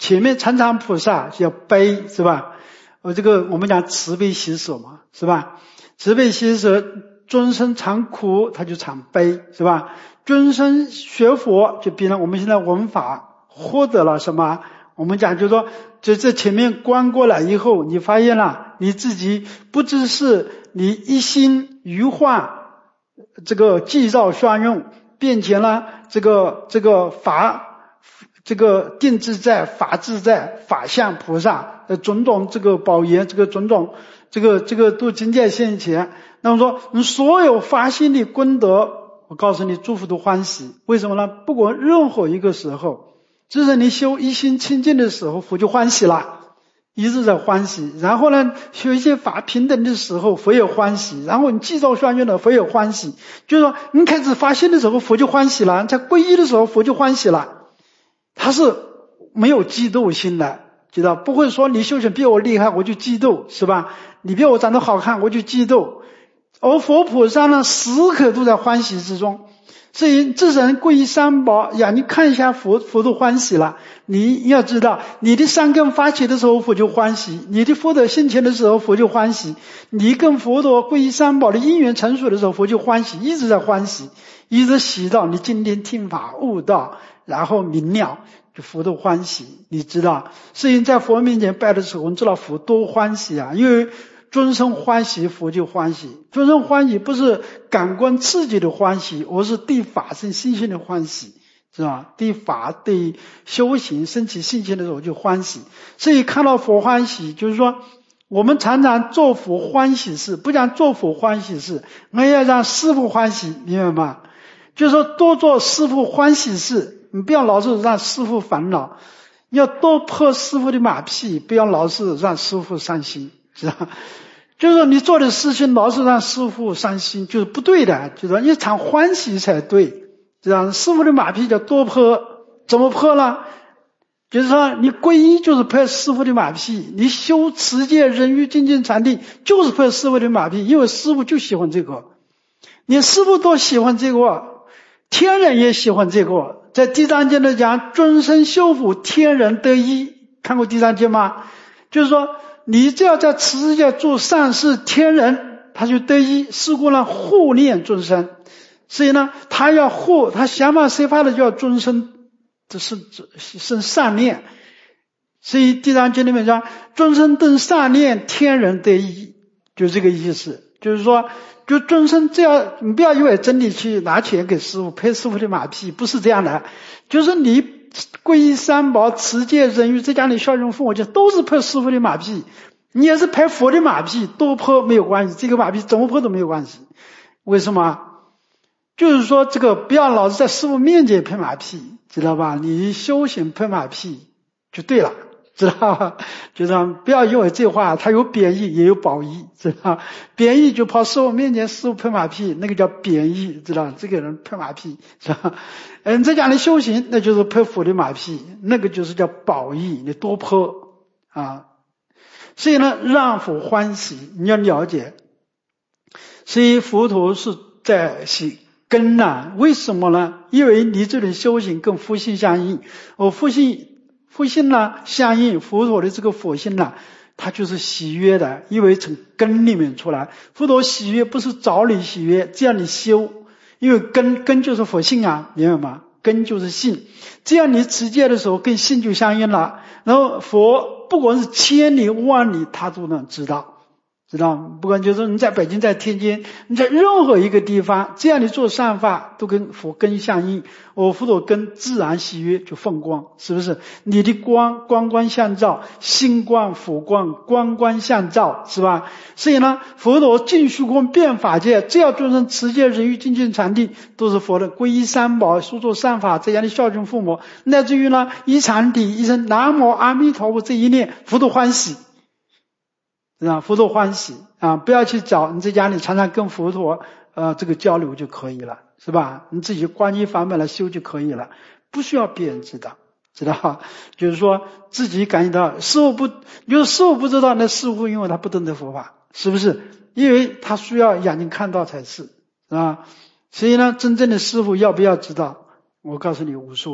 前面常常菩萨叫悲，是吧？我们讲慈悲喜舍嘛，是吧？慈悲喜舍，众生常苦，他就常悲，是吧？众生学佛，就比如我们现在闻法获得了什么？我们讲就是说，这前面观过来以后，你发现了你自己不只是你一心于化，这个计造相用，变成了这个法，这个定自在、法自在、法相菩萨的种种这个宝言，这个种种这个都境界现前。那么说，你所有发心的功德，我告诉你，诸佛都欢喜。为什么呢？不管任何一个时候，只是你修一心清净的时候，佛就欢喜了，一直在欢喜。然后呢，修一些法平等的时候，佛也欢喜。然后你计造相应的，佛也欢喜。就是说，你开始发心的时候，佛就欢喜了；在皈依的时候，佛就欢喜了。他是没有嫉妒心的，知道？不会说你修行比我厉害，我就嫉妒，是吧？你比我长得好看，我就嫉妒。而佛菩萨呢，时刻都在欢喜之中。所以这人皈依三宝呀，你看一下佛都欢喜了。你要知道，你的善根发起的时候，佛就欢喜；你的福德现前的时候，佛就欢喜；你跟佛陀皈依三宝的因缘成熟的时候，佛就欢喜，一直在欢喜，一直喜到你今天听法悟道，然后明了，就佛都欢喜。你知道，所以在佛面前拜的时候，你知道佛多欢喜啊，因为众生欢喜，佛就欢喜。众生欢喜不是感官刺激的欢喜，而是对法生信心的欢喜，是吧？对法对修行升起信心的时候就欢喜。所以看到佛欢喜，就是说我们常常做佛欢喜事，不讲做佛欢喜事，我们要让师父欢喜，明白吗？就是说多做师父欢喜事，你不要老是让师父烦恼，要多破师父的马屁，不要老是让师父伤心，知道？就是说你做的事情老是让师父伤心，就是不对的，就是说你常欢喜才对，知道？师父的马屁叫多破，怎么破呢？就是说你皈依就是拍师父的马屁，你修持戒忍辱精进禅定就是拍师父的马屁，因为师父就喜欢这个，你师父都喜欢这个，天人也喜欢这个。在地藏经里讲，众生修福，天人得益，看过地藏经吗？就是说你只要在持世界做善事，天人他就得益。是故呢，护念众生，所以呢，他要护，他想方设法的就要众生生善念。所以地藏经里面讲，众生等善念，天人得益，就这个意思。就是说，就众生只要你不要以为真的去拿钱给师父拍师父的马屁，不是这样的。就是你皈依三宝、持戒忍辱，在家里孝顺父母亲，都是拍师父的马屁。你也是拍佛的马屁，多拍没有关系，这个马屁怎么拍都没有关系。为什么？就是说这个不要老是在师父面前拍马屁，知道吧？你修行拍马屁就对了，知道吧？就是不要以为这话它有贬义也有褒义，知道？贬义就跑师父面前师父拍马屁，那个叫贬义，知道？这个人拍马屁，是吧？在家里修行，那就是拍佛的马屁，那个就是叫褒义，你多拍啊。所以呢，让佛欢喜，你要了解。所以佛陀是在洗根呐，为什么呢？因为你这种修行跟佛性相应，佛性呢相应，佛陀的这个佛性呢，它就是喜悦的，因为从根里面出来。佛陀喜悦不是找你喜悦，这样你修，因为根就是佛性啊，明白吗？根就是性，这样你持戒的时候跟性就相应了。然后佛不管是千里万里，他都能知道。不管就是你在北京在天津，你在任何一个地方，这样你做善法都跟佛根相应，佛陀根自然喜悦就放光，是不是？你的光光相照，心光佛光光相照，是吧？所以呢，佛陀尽虚空遍法界，只要众生持戒忍辱精进禅定，都是佛的皈依三宝，说做善法，这样的孝敬父母，乃至于呢一禅体一声南无阿弥陀佛这一念，佛陀欢喜。佛陀欢喜啊！不要去找，你在家里常常跟佛陀这个交流就可以了，是吧？你自己观音法门来修就可以了，不需要别人知道，就是说自己感觉到师父不知道，那师父因为他不懂得佛法，是不是？因为他需要眼睛看到才是吧？所以呢，真正的师父要不要知道？我告诉你无所谓，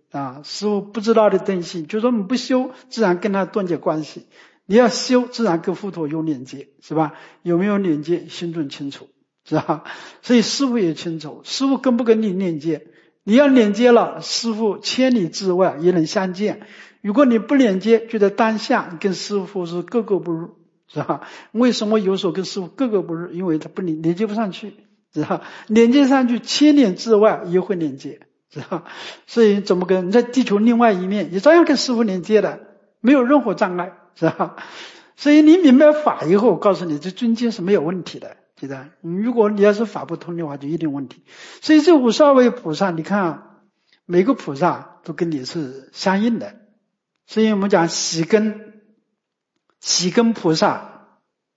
师父不知道的东西，就说你不修，自然跟他断绝关系。你要修，自然跟佛陀有连接，是吧？有没有连接，心中清楚，是吧？所以师父也清楚，师父跟不跟你连接？你要连接了，师父千里之外也能相见。如果你不连接，觉得当下跟师父是格格不入，是吧？为什么有时候跟师父格格不入？因为他不连接不上去，是吧？连接上去，千里之外也会连接，是吧？所以怎么跟你在地球另外一面也照样跟师父连接的，没有任何障碍，是吧？所以你明白法以后，我告诉你，这尊经是没有问题的，记得。如果你要是法不通的话，就一定有问题。所以这52位菩萨，你看每个菩萨都跟你是相应的。所以我们讲喜根菩萨，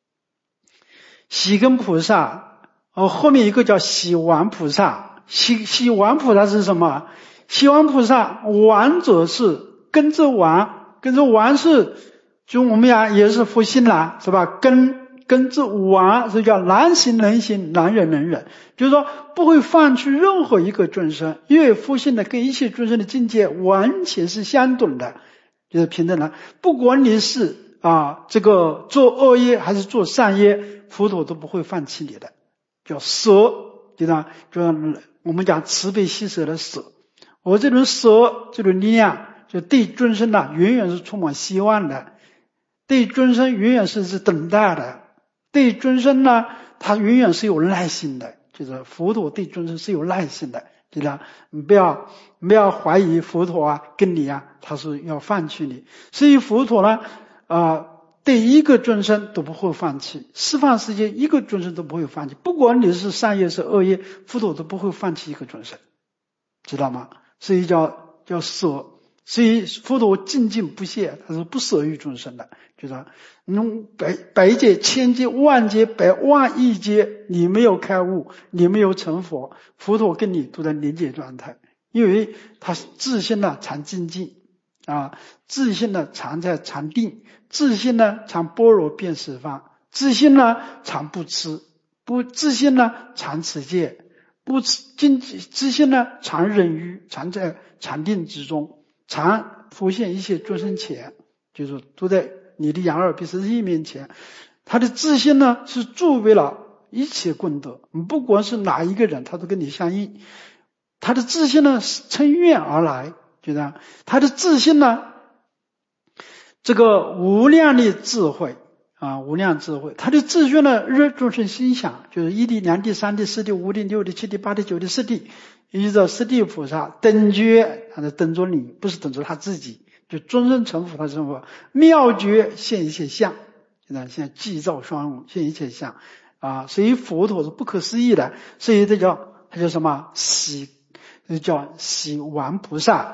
后面一个叫喜王菩萨。喜王菩萨是什么？喜王菩萨，王者是跟着王是就我们讲也是佛性啦，是吧？跟着王是叫难行能行，难忍能忍，就是说不会放弃任何一个众生，因为佛性的跟一切众生的境界完全是相等的，就是平等的。不管你是这个做恶业还是做善业，佛陀都不会放弃你的，叫舍，就我们讲慈悲喜舍的舍。我这种舍，这种力量，就对众生远远是充满希望的，对众生远远是等待的，对众生他永远是有耐心的，就是佛陀对众生是有耐心的，对吧？你不要怀疑佛陀跟你他是要放弃你。所以佛陀对一个众生都不会放弃，十方世界一个众生都不会放弃，不管你是善业是恶业，佛陀都不会放弃一个众生，知道吗？所以叫舍。所以佛陀精进不懈，他是不舍于众生的，就是百劫千劫万劫百万亿劫，你没有开悟，你没有成佛，佛陀跟你都在连结状态，因为他自信常精进自信常在常定，自信常般若遍十方，自信常不痴，不自信常持戒，不自信常忍辱，常在常定之中，常浮现一切众生前，就是都在你的眼耳鼻舌意面前。他的自信是助为了一切功德，不管是哪一个人他都跟你相应。他的自信是乘愿而来，觉得他的自信这个无量的智慧无量智慧，他的自信热众生心想，就是一地两地三地四地五地六地七地八地九地十地，一直到十地菩萨等觉，他在等着你，不是等着他自己，就终身成佛，他成佛妙觉现一切相，现在寂照双融现一切相所以佛陀是不可思议的，所以他叫什么喜，叫喜王菩萨。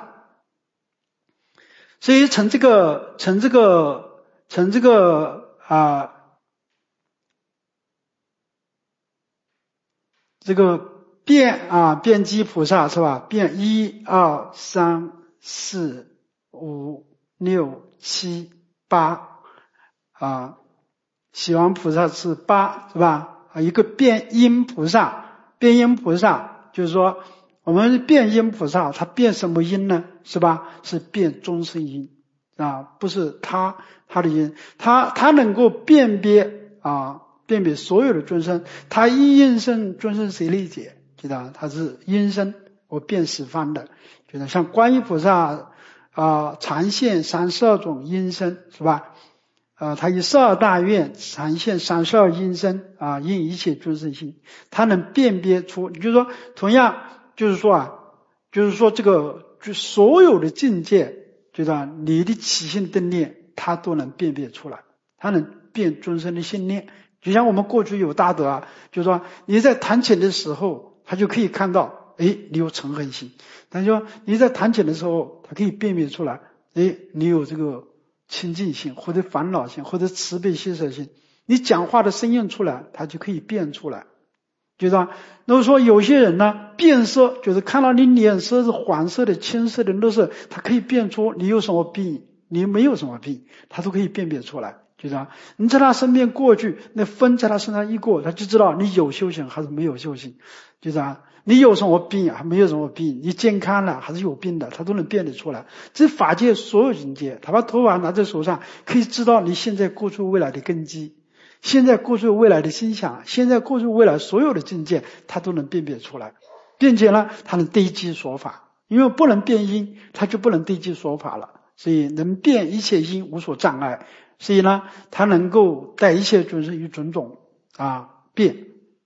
所以成这个这个遍机菩萨是吧？遍1 2 3 4 5 6 7 8喜王菩萨是8，是吧？一个遍音菩萨，遍音菩萨就是说我们遍音菩萨，他遍什么音呢？是吧？是遍众生音不是他的音，他能够辨别所有的众生，他一音声众生谁理解？知道他是音声我遍十方的，觉得像观音菩萨常现32种音声，是吧？他以12大愿常现32音声应一切众生心，他能辨别出，就是说同样就是说这个就所有的境界，就是你的起心动念他都能辨别出来，他能辨众生的心念。就像我们过去有大德就是说你在弹琴的时候他就可以看到你有嗔恨心，但是说你在弹琴的时候他可以辨别出来你有这个清净心或者烦恼心或者慈悲喜舍心，你讲话的声音出来他就可以辨出来，就是说如果说有些人变色，就是看到你脸色是黄色的青色的绿色，他可以辨出你有什么病你没有什么病，他都可以辨别出来，就是你在他身边过去，那风在他身上一过，他就知道你有修行还是没有修行，就是你有什么病啊？没有什么病，你健康了还是有病的，他都能辨得出来。这法界所有境界，他把头发拿在手上，可以知道你现在、过去、未来的根基，现在、过去、未来的心想，现在、过去、未来所有的境界，他都能辨别出来，并且呢，他能对机说法，因为不能辨因，他就不能对机说法了，所以能辨一切因无所障碍，所以呢，他能够带一切众生于种种变。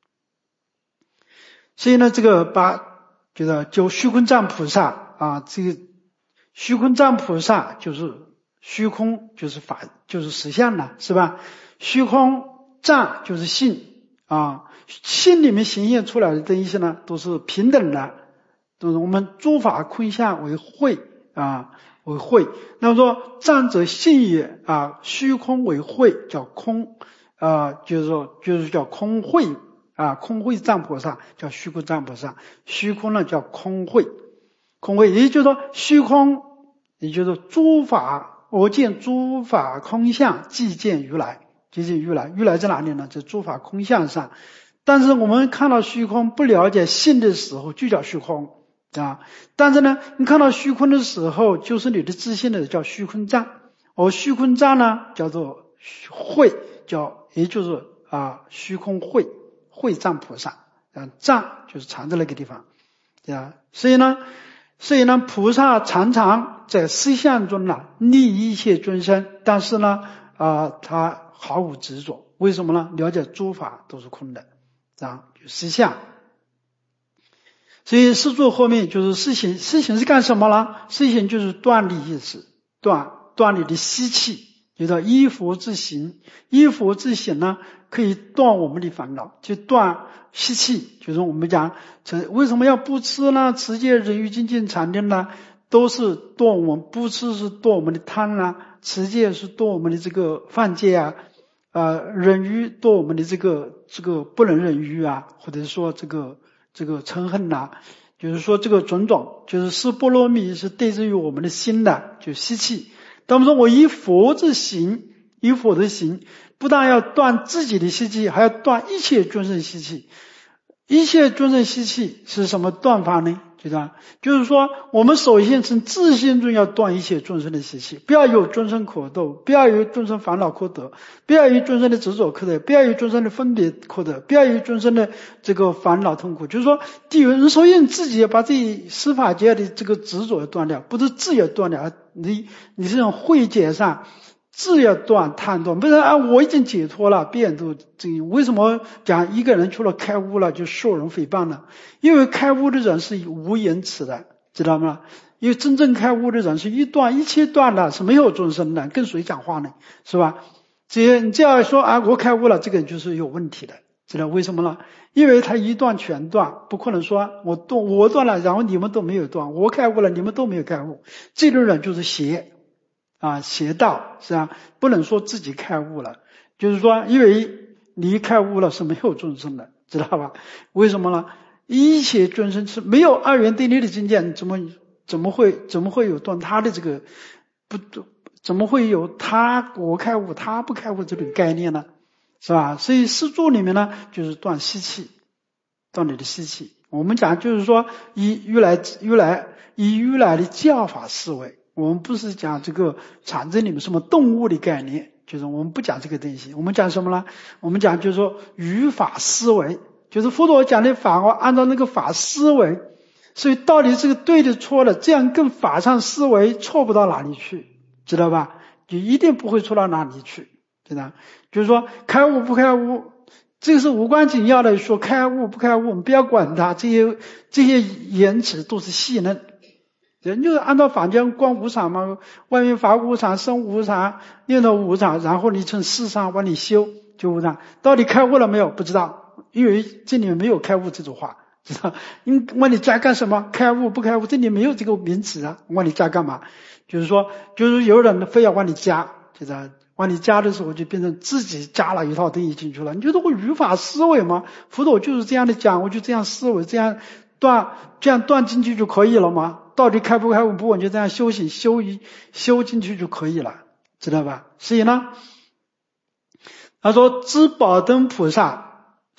所以呢，这个就虚空藏菩萨这个虚空藏菩萨就是虚空，就是法，就是实相了，是吧？虚空藏就是性性里面显现出来的东西呢，都是平等的，都是我们诸法空相为慧为慧。那么说藏者性也虚空为慧，叫空就是叫空慧空慧藏菩萨叫虚空藏菩萨，虚空呢叫空慧，空慧也就是说虚空，也就是说诸法，我见诸法空相，即见如来，即见如来。如来在哪里呢？在诸法空相上。但是我们看到虚空不了解性的时候，就叫虚空但是呢，你看到虚空的时候，就是你的自性的叫虚空藏，而虚空藏呢叫做慧，也就是虚空慧。慧藏菩萨藏就是藏在那个地方所以呢菩萨常常在实相中利益一切众生，但是呢他毫无执着。为什么呢？了解诸法都是空的就实相。所以四住后面就是四行，四行是干什么呢？四行就是断离意识，断你的习气，就叫依佛之行。依佛之行呢，可以断我们的烦恼，就断习气。就是我们讲为什么要不吃呢？持戒、忍辱、精进、禅定呢，都是断我们。不吃是断我们的贪持戒是断我们的这个犯戒忍辱断我们的这个不能忍辱或者说这个嗔恨就是说这个种种，就是四波罗蜜是对治于我们的心的，就习气。那么说我依佛之行，依佛的行，不但要断自己的习气，还要断一切众生习气。一切众生习气是什么断法呢？就是说我们首先从自心中要断一切众生的习气，不要有众生可斗，不要有众生烦恼可得，不要有众生的执着可得，不要有众生的分别可得，不要有众生的这个烦恼痛苦。就是说首先自己要把自己司法界的这个执着要断掉，不是自要断掉，你这种慧解上自要断贪断，不是我已经解脱了，别人都为什么讲一个人除了开悟了就受人诽谤呢？因为开悟的人是无言辞的，知道吗？因为真正开悟的人是一切断了，是没有众生的，跟谁讲话呢？是吧？你这样说我开悟了，这个人就是有问题的，知道为什么呢？因为他一断全断，不可能说我断了，然后你们都没有断，我开悟了，你们都没有开悟，这种人就是邪道，是吧？不能说自己开悟了，就是说因为你开悟了是没有众生的，知道吧？为什么呢？一切众生是没有二元对立的境界，怎么会有断他的这个怎么会有我开悟他不开悟这种概念呢？是吧？所以四住里面呢，就是断习气，断你的习气。我们讲就是说以如来的教法思维，我们不是讲这个禅宗里面什么动物的概念，就是我们不讲这个东西。我们讲什么呢？我们讲就是说语法思维，就是佛陀讲的法按照那个法思维，所以到底这个对的错的，这样跟法上思维错不到哪里去，知道吧？就一定不会错到哪里去，知道？就是说开悟不开悟，这个是无关紧要的，说开悟不开悟我们不要管它，这些言辞都是戏论。人就是按照坊间观无常嘛，外面法无常，生无常，念头无常，然后你从事上往里修就无常。到底开悟了没有？不知道，因为这里面没有开悟这种话，知道？你往里加干什么？开悟不开悟，这里没有这个名词往里加干嘛？就是说，就是有人非要往里加，就是往里加的时候就变成自己加了一套东西进去了。你觉得我语法思维吗？佛陀就是这样的讲，我就这样思维，这样断进去就可以了吗？到底开不开悟不稳，就这样修行修进去就可以了，知道吧？所以呢，他说知宝灯菩萨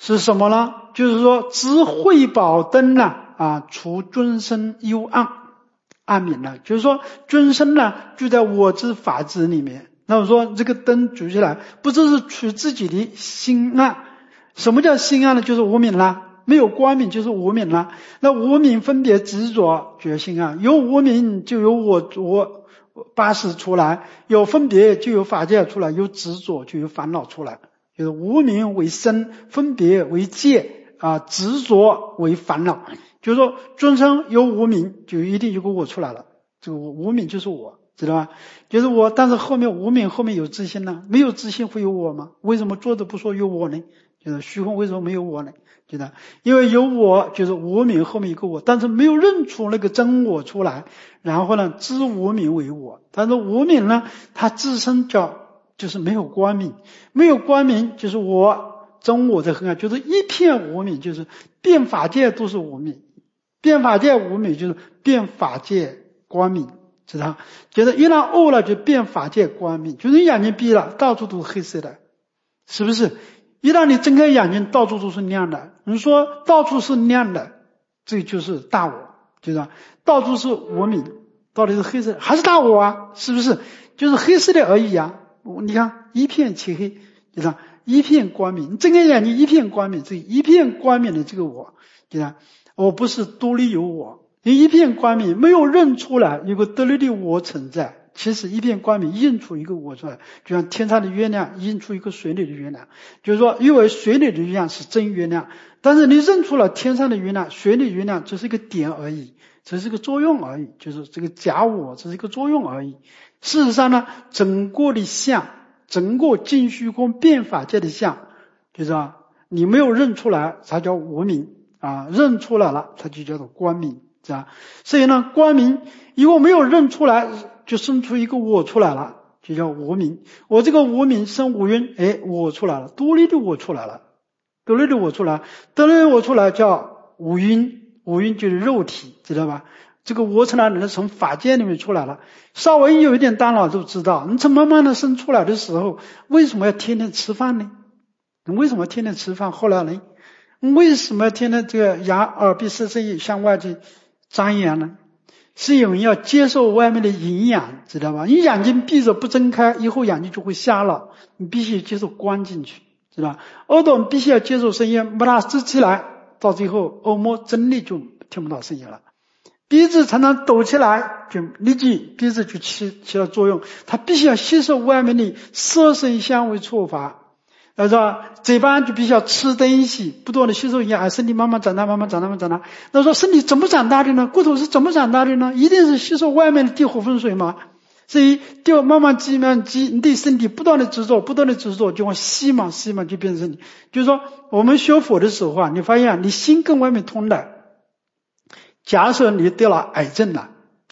是什么呢？就是说知慧宝灯呢除尊生幽暗，暗明了，就是说尊生呢就在我知法知里面。那我说这个灯举起来，不只是除自己的心暗。什么叫心暗呢？就是无明了，没有光明就是无明了。那无明分别执着觉心暗，有无明就有我八识出来，有分别就有法界出来，有执着就有烦恼出来。就是无明为身，分别为界执着为烦恼。就是说尊生有无明，就一定有个我出来了，这个无明就是我，知道吧？就是我，但是后面无明后面有自信呢，没有自信会有我吗？为什么作者不说有我呢？就是虚空为什么没有我呢？觉得因为有我，就是无明后面一个我，但是没有认出那个真我出来，然后呢知无明为我，但是无明呢它自身就是没有光明，没有光明就是我真我在黑暗，就是一片无明，就是遍法界都是无明，遍法界无明就是遍法界光明，知道？觉得一旦悟了就遍法界光明，就是你眼睛闭了到处都是黑色的，是不是？一旦你睁开眼睛到处都是亮的，你说到处是亮的，这就是大我，知道？到处是无明，到底是黑色还是大我啊？是不是？就是黑色的而已啊。你看一片漆黑，知道？一片光明，你睁开眼睛一片光明，这一片光明的这个我，知道？我不是独立有我，一片光明没有认出来有个独立的我存在，其实一片光明映出一个我出来，就像天上的月亮映出一个水里的月亮，就是说因为水里的月亮是真月亮，但是你认出了天上的月亮水里的月亮只是一个点而已，只是个作用而已，就是这个假我只是一个作用而已。事实上呢，整个的相，整个尽虚空变法界的相，就是你没有认出来才叫无明认出来了它就叫做光明，是吧？所以呢，光明如果没有认出来，就生出一个我出来了，就叫无明。我这个无明生五蕴，我出来了，独立的我出来了，独立的我出来，独立的我出来叫五蕴，五蕴就是肉体，知道吧？这个我从哪里呢？从法界里面出来了。稍微有一点大脑都知道，你从慢慢的生出来的时候，为什么要天天吃饭呢？你为什么天天吃饭？后来呢？为什么要天天这个牙耳鼻舌身意向外去张扬呢？是因为要接受外面的营养，知道吧？你眼睛闭着不睁开，以后眼睛就会瞎了，你必须接受光进去，知道吧？耳朵必须要接受声音，把它支起来，到最后耳膜真的就听不到声音了。鼻子常常抖起来，就立即鼻子就起了作用，它必须要吸收外面的色声香味触法。是吧？嘴巴就必须要吃东西，不断的吸收营养，身体慢慢长大，慢慢长大，慢慢长大。那说身体怎么长大的呢？骨头是怎么长大的呢？一定是吸收外面的地火风水嘛。所以就慢慢积，你对身体不断的执着，不断的执着，就往吸嘛，吸嘛就变成身体。就是说我们学佛的时候你发现你心跟外面通的。假设你得了癌症了，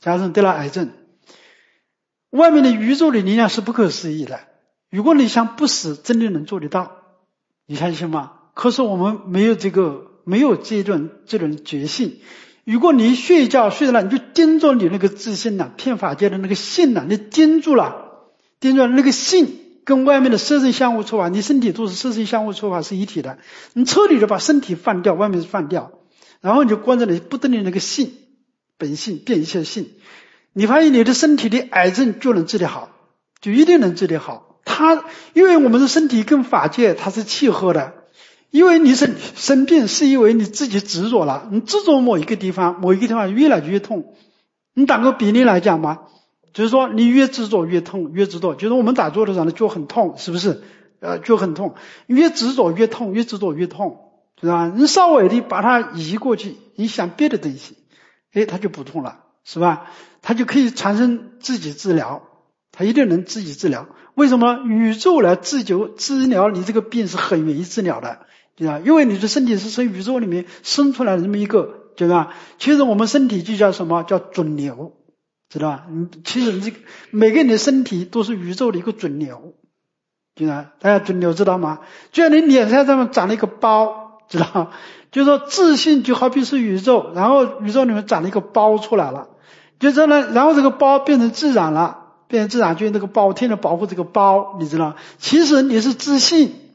外面的宇宙的力量是不可思议的。如果你想不死，真的能做得到，你相信吗？可是我们没有这种觉性。如果你睡觉睡了，你就盯着你那个自信了，骗法界的那个性了，你盯住了那个性跟外面的色身相互触法，你身体都是色身相互触法是一体的，你彻底的把身体放掉，外面放掉，然后你就关着你不得你那个性本性变现性，你发现你的身体的癌症就能治得好，就一定能治得好。因为我们的身体跟法界它是契合的，因为你生病是因为你自己执着了，你执着某一个地方越来越痛。你打个比例来讲吧，就是说你越执着越痛，越执着，就是我们打坐的时候脚很痛，是不是？就很痛，越执着越痛，越执着越痛，是吧？你稍微的把它移过去，你想别的东西，它就不痛了，是吧？它就可以产生自己治疗，它一定能自己治疗。为什么宇宙来治疗你这个病是很容易治疗的，对吧？因为你的身体是从宇宙里面生出来的这么一个，对吧？其实我们身体就叫什么？叫准瘤，知道吧？其实这个每个人的身体都是宇宙的一个准瘤，对吧？大家准瘤知道吗？就像你脸上这么长了一个包，知道？就是说自信就好比是宇宙，然后宇宙里面长了一个包出来了，就这样，然后这个包变成自然了。变成自然，就是那个包天天保护这个包，你知道？其实你是自信，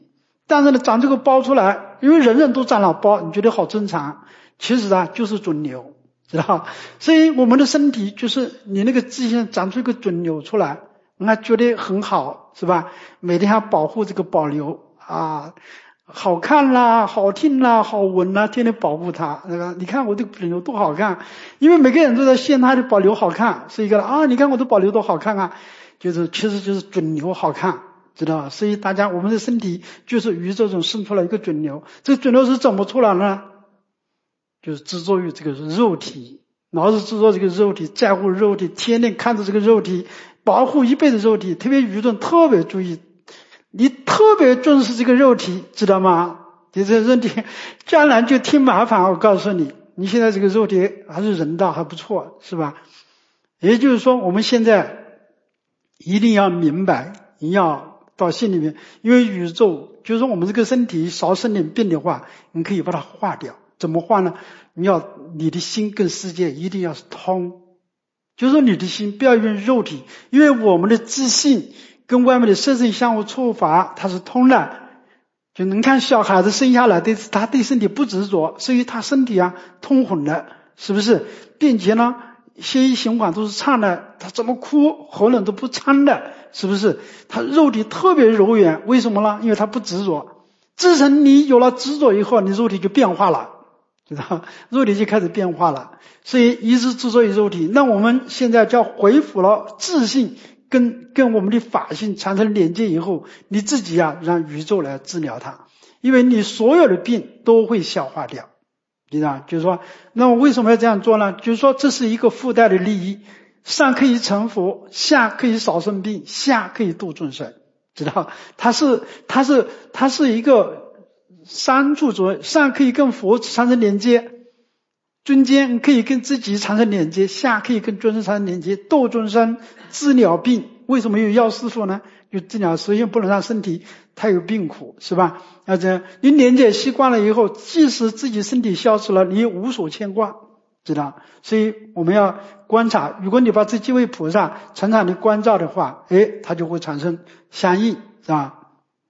但是呢，长这个包出来，因为人人都长了包，你觉得好正常，其实啊就是肿瘤，知道？所以我们的身体就是你那个自信长出一个肿瘤出来，那觉得很好，是吧？每天要保护这个保留啊，好看啦，好听啦，好闻啦，天天保护它，那个你看我这个肿瘤多好看，因为每个人都在炫他的保留好看，所以一个啊，你看我的保留多好看啊，其实就是肿瘤好看。知道，所以大家我们的身体就是宇宙中生出来一个肿瘤，这个肿瘤是怎么出来呢？就是执着于这个肉体，老是执着这个肉体，在乎肉体，天天看着这个肉体，保护一辈子肉体，特别宇宙特别注意，你特别重视这个肉体，知道吗？你这肉体将来就挺麻烦，我告诉你，你现在这个肉体还是人道还不错，是吧？也就是说我们现在一定要明白，你要到心里面，因为宇宙就是说我们这个身体少生点病的话，你可以把它化掉。怎么化呢？你的心跟世界一定要是通，就是说你的心不要用肉体，因为我们的自信跟外面的色身相互触发，它是通的。就能看小孩子生下来他对身体不执着，所以他身体啊通红了，是不是？并且呢血液循环都是畅的，他怎么哭喉咙都不苍的，是不是？他肉体特别柔软，为什么呢？因为他不执着。自从你有了执着以后，你肉体就变化了，知道？肉体就开始变化了，所以一直执着于肉体。那我们现在叫恢复了自信，跟我们的法性产生连接以后，你自己啊让宇宙来治疗它，因为你所有的病都会消化掉。知道？就是说，那么为什么要这样做呢？就是说这是一个附带的利益，上可以成佛，下可以少生病，下可以度众生，知道？它是一个三处作用，上可以跟佛产生连接，中间可以跟自己产生连接，下可以跟众生产生连接，度众生治疗病。为什么有药师傅呢？就治疗，首先不能让身体太有病苦，是吧？要这样，你连接习惯了以后，即使自己身体消失了，你也无所牵挂，知道？所以我们要观察，如果你把这几位菩萨常常的关照的话，它就会产生相应，是吧？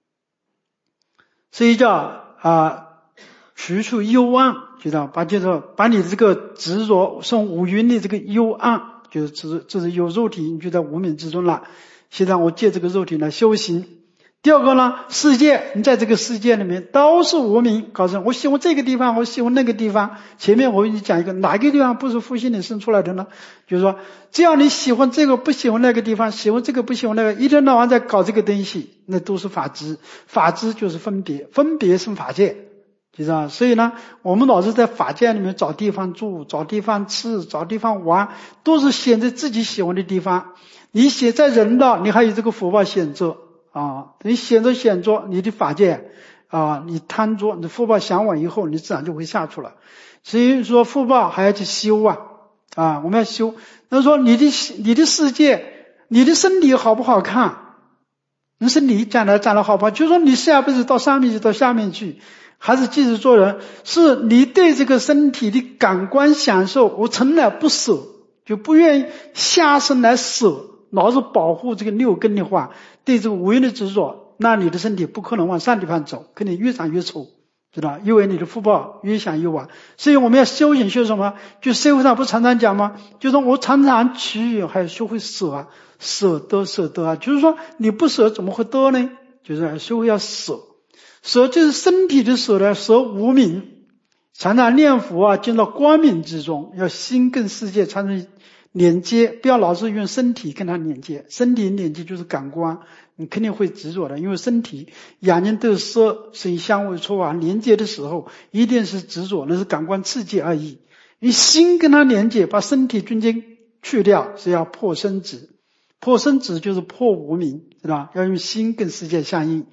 所以叫去除幽暗，知道？把你这个执着从五蕴的这个幽暗，就是有肉体，你就在无明之中了。现在我借这个肉体来修行。第二个呢，世界，你在这个世界里面都是无明，告诉我喜欢这个地方，我喜欢那个地方。前面我给你讲一个，哪个地方不是负心里生出来的呢？就是说，只要你喜欢这个不喜欢那个地方，喜欢这个不喜欢那个，一天到晚在搞这个东西，那都是法执。法执就是分别，分别生法界，知道？所以呢，我们老是在法界里面找地方住，找地方吃，找地方玩，都是选择自己喜欢的地方。你选在人道，你还有这个福报选择你选择你的法界你贪着，你的福报享完以后，你自然就会下去了。所以说福报还要去修我们要修。那说你的世界，你的身体好不好看？你身体长得好不好？就说你下辈子到上面去，到下面去，还是继续做人，是你对这个身体的感官享受，我从来不舍，就不愿意下身来舍。老是保护这个六根的话，对这个无缘的执着，那你的身体不可能往上地方走，肯定越长越丑，知道？因为你的福报越享越晚。所以我们要修行修什么？就社会上不常常讲吗？就是说我常常取，还要学会舍舍得就是说你不舍怎么会得呢？就是学会要舍就是身体的舍舍无明，常常念佛进到光明之中，要心跟世界产生连接，不要老是用身体跟它连接，身体连接就是感官，你肯定会执着的，因为身体眼睛都色声香味触法连接的时候，一定是执着，那是感官刺激而已。你心跟它连接，把身体中间去掉，是要破身执，破身执就是破无明，知道？要用心跟世界相应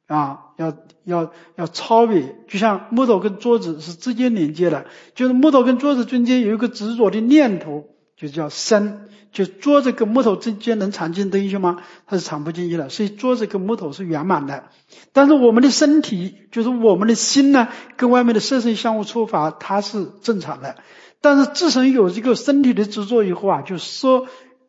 要超越，就像木头跟桌子是直接连接的，就是木头跟桌子中间有一个执着的念头，就叫身，就桌子跟木头之间能藏进东西吗？它是藏不进去的，所以桌子跟木头是圆满的。但是我们的身体，就是我们的心呢，跟外面的色身相互触发，它是正常的。但是自从有这个身体的执着以后就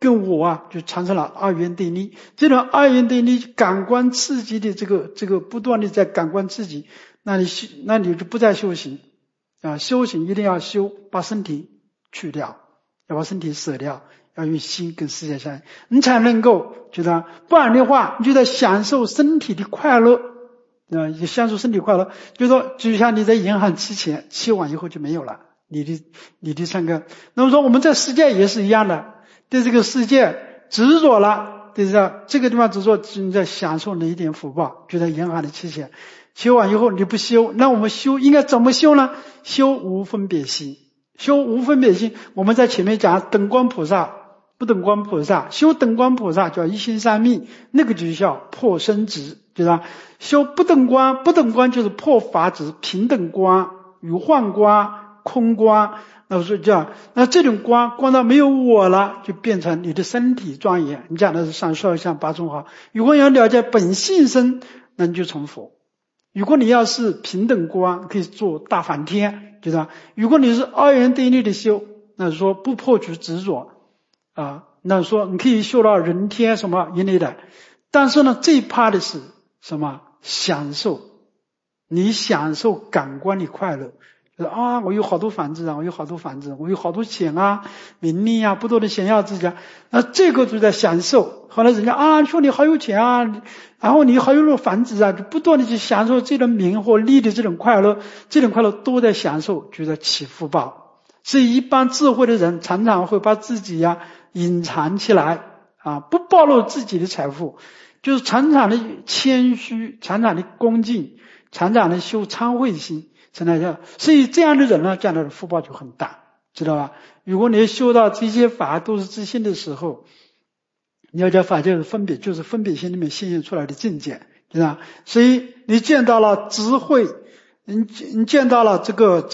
跟我就产生了二元对立。这种二元对立感官刺激的这个不断的在感官刺激，那你就不再修行修行一定要把身体去掉，要把身体舍掉，要用心跟世界相应，你才能够不然的话你就在享受身体的快乐也享受身体快乐，就像你在银行期完以后就没有了你的三个。那么说我们在世界也是一样的，对这个世界执着了，对这个地方执着，你在享受那一点福报，就在银行的期限完以后你不修，那我们应该怎么修呢？修无分别心。修无分别心，我们在前面讲等光菩萨、不等光菩萨，修等光菩萨叫一心三密，那个就叫破生执，修不等光就是破法执，平等光、与幻光、空光，那这种光到没有我了，就变成你的身体庄严。你讲的是上12相8种好。如果要了解本性身，那你就成佛。如果你要是平等光，可以做大梵天，如果你是二元对立的修，那说不破除执着那说你可以修到人天什么一类的。但是呢，最怕的是什么？享受，你享受感官的快乐，我有好多房子我有好多房子，我有好多钱名利不断的炫耀自己那这个就在享受。后来人家说你好有钱然后你好有房子就不断的去享受这种名或利的这种快乐，这种快乐都在享受，就在起福报。所以一般智慧的人常常会把自己隐藏起来不暴露自己的财富，就是常常的谦虚，常常的恭敬，常常的修忏悔心。所以这样的人呢，将来的福报就很大，知道吧？如果你修到这些法都是自信的时候，你要讲法就是分别心里面显现出来的境界，知道吧？所以你见到了智慧，你见到了这个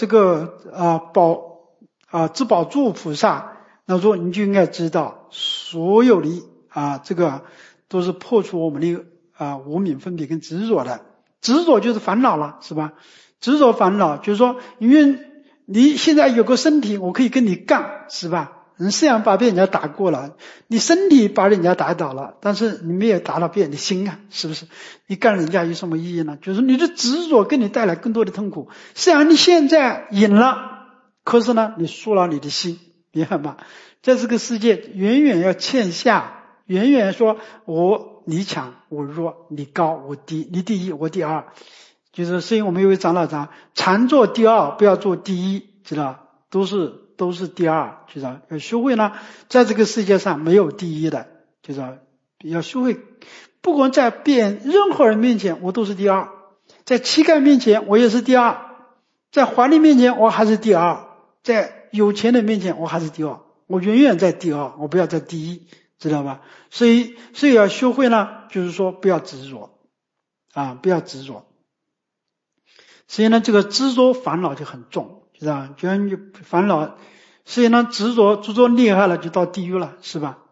智宝柱菩萨，那说你就应该知道所有的这个都是破除我们的无明分别跟执着的。执着就是烦恼了，是吧？执着烦恼就是说，因为你现在有个身体，我可以跟你干，是吧？你虽然把别人家打过了，你身体把人家打倒了，但是你没有打到别人的心是不是？你干人家有什么意义呢？就是你的执着给你带来更多的痛苦。虽然你现在赢了，可是呢，你输了你的心，明白吗？在这个世界远远要欠下，远远说你强我弱，你高我低，你第一我第二。就是所以我们有位长老讲，常做第二，不要做第一，知道？都是第二，知道？要学会呢，在这个世界上没有第一的，就是要学会，不管在任何人面前我都是第二，在乞丐面前我也是第二，在皇帝面前我还是第二，在有钱人面前我还是第二，我远远在第二，我不要在第一，知道吧？所以要学会呢，就是说不要执着不要执着。所以呢，这个执着烦恼就很重，知道吧？就像你烦恼，所以呢，执着厉害了就到地狱了，是吧？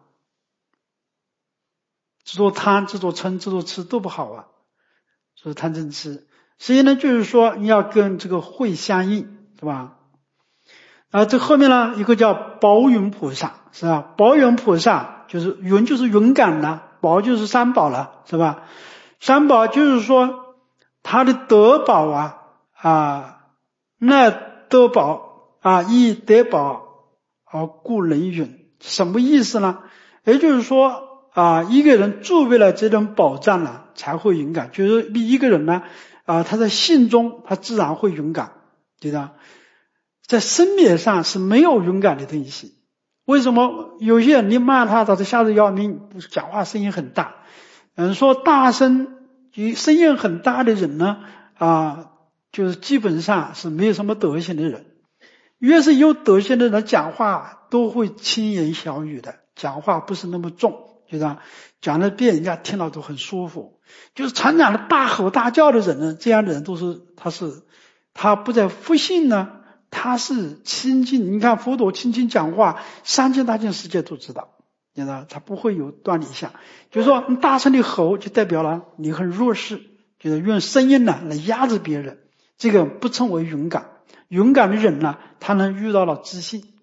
执着贪、执着嗔、执着痴都不好所以贪嗔痴。所以呢，就是说你要跟这个慧相应，是吧？这后面呢，一个叫宝云菩萨，是吧？宝云菩萨就是云就是勇敢了，宝就是三宝了，是吧？三宝就是说他的德宝那德宝以德宝而故人云，什么意思呢？也就是说一个人具备了这种保障了，才会勇敢。就是一个人呢他在信中他自然会勇敢，对吧？在生命上是没有勇敢的东西。为什么有些人你骂他就吓得要命，讲话声音很大。说大声声音很大的人呢就是基本上是没有什么德行的人。越是有德行的人讲话都会轻言小语的，讲话不是那么重，就是讲的别人家听到都很舒服。就是常常的大吼大叫的人呢，这样的人他不在复性呢，他是清净。你看佛陀轻轻讲话，3000大千世界都知道，你知道他不会有断理相。就是说你大声的吼就代表了你很弱势，就是用声音呢来压制别人，这个不称为勇敢。勇敢的人呢，他能遇到了自信，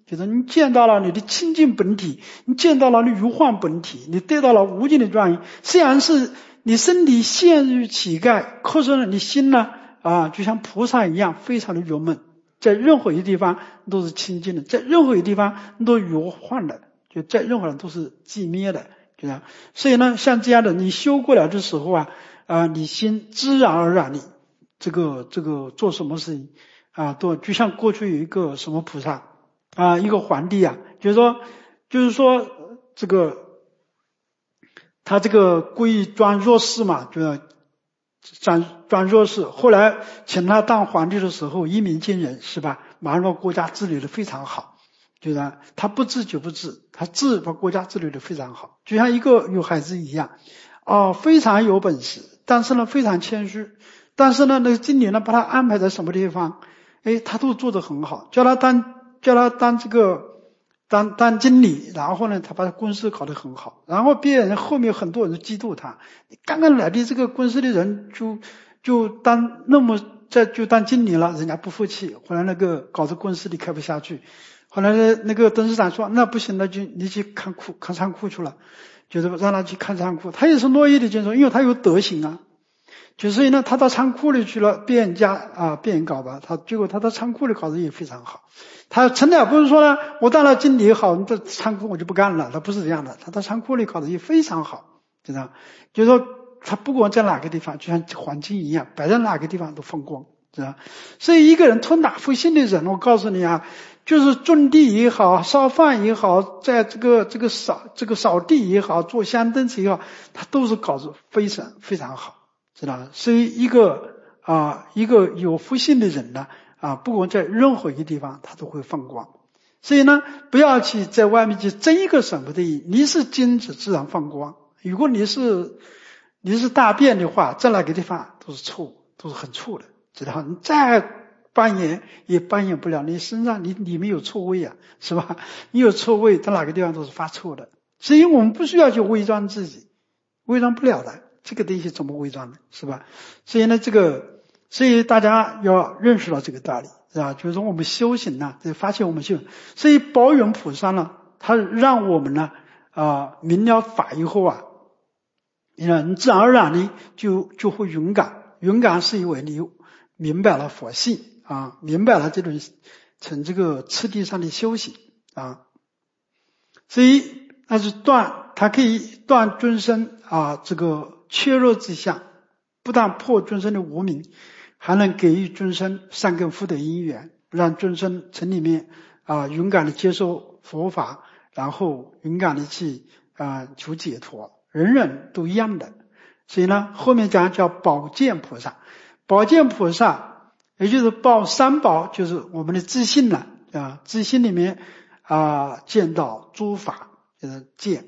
就是你见到了你的清净本体，你见到了你如幻本体，你得到了无尽的庄严。虽然是你身体陷入乞丐，可是呢，你心呢就像菩萨一样，非常的圆满，在任何一个地方都是清净的，在任何一个地方都如幻的，就在任何人都是寂灭的，就这样。所以呢，像这样的你修过来的时候你心自然而然的这个做什么事情都就像过去有一个什么菩萨一个皇帝就是说这个他这个故意装弱势嘛，就是装弱势。后来请他当皇帝的时候一鸣惊人，是吧？马上把国家治理的非常好，就是他不治就不治，他治把国家治理的非常好，就像一个有孩子一样非常有本事，但是呢非常谦虚，但是呢那个经理呢把他安排在什么地方，他都做得很好，叫他当这个当经理，然后呢他把公司搞得很好，然后别人后面很多人都嫉妒他，刚刚来的这个公司的人就当经理了，人家不服气，后来那个搞得公司里开不下去，后来那个董事长说那不行，那就你去看仓库去了，就是让他去看仓库，他也是乐意的接受，因为他有德行所以呢他到仓库里去了，别人搞吧，结果他到仓库里搞得也非常好。他从来不是说呢我当了经理好，你这仓库我就不干了，他不是这样的，他到仓库里搞得也非常好，就这样。就是说他不管在哪个地方，就像黄金一样，摆在哪个地方都放光，是吧？所以一个人通达复性的人，我告诉你就是种地也好，烧饭也好，在这个扫地也好，做香灯也好，他都是搞得非常非常好，知道吧？所以一个有福性的人呢不管在任何一个地方他都会放光。所以呢不要去在外面去争一个什么的意义，你是金子自然放光，如果你是大便的话，在哪个地方都是臭，都是很臭的，知道你再扮演也扮演不了，你身上你里面有臭味是吧？你有臭味在哪个地方都是发臭的，所以我们不需要去伪装自己，伪装不了的，这个东西怎么伪装呢？是吧？所以呢所以大家要认识到这个道理，是吧？就是说我们修行发现我们修行，所以宝云菩萨呢他让我们呢明了法以后你自然而然的就会勇敢是因为你明白了佛性明白了这种从这个次第上的修行所以那是它可以断众生这个怯弱之相，不但破众生的无明，还能给予众生善根福德因缘，让众生从里面勇敢的接受佛法，然后勇敢的去求解脱，人人都一样的。所以呢后面讲叫宝剑菩萨，宝剑菩萨也就是三宝，就是我们的自信自信里面见到诸法，就是见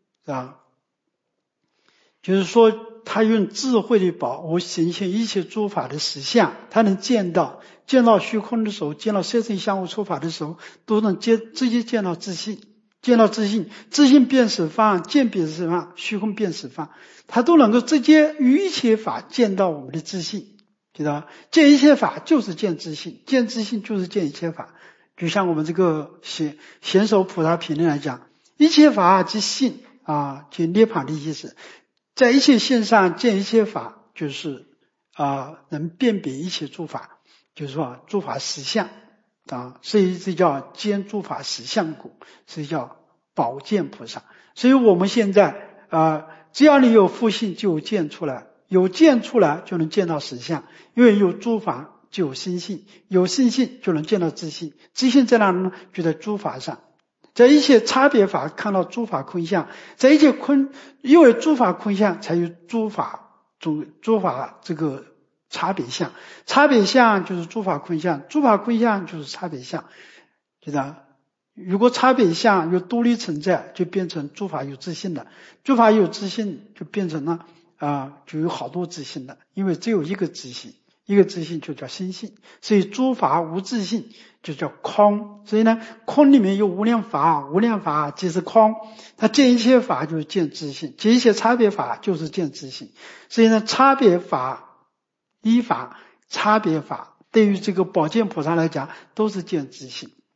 就是说他用智慧的宝和显现一切诸法的实相，他能见到虚空的时候，见到色身相互出法的时候，都能直接见到自信，自信变十方，见变十方，虚空变十方，他都能够直接于一切法见到我们的自信，知道吧？见一切法就是见自信，见自信就是见一切法。就像我们这个显手菩萨品里来讲，一切法即性即涅槃的意思，在一切性上见一切法，就是能辨别一切诸法，就是说诸法实相所以这叫见诸法实相故，所以叫宝剑菩萨。所以我们现在只要你有复性就有见出来，有见出来就能见到实相，因为有诸法就有心性，有心性就能见到自性，自性在哪呢？就在诸法上，在一切差别法看到诸法空相，在一切因为诸法空相才有诸法这个差别相，差别相就是诸法空相，诸法空相就是差别相，知道？如果差别相有独立存在，就变成诸法有自性了，诸法有自性就变成了就有好多自性了，因为只有一个自性，一个自性就叫心性，所以诸法无自性就叫空。所以呢空里面有无量法，无量法即是空，它见一切法就是见自性，见一切差别法就是见自性。所以呢差别法依法差别法对于这个宝剑菩萨来讲都是见自性，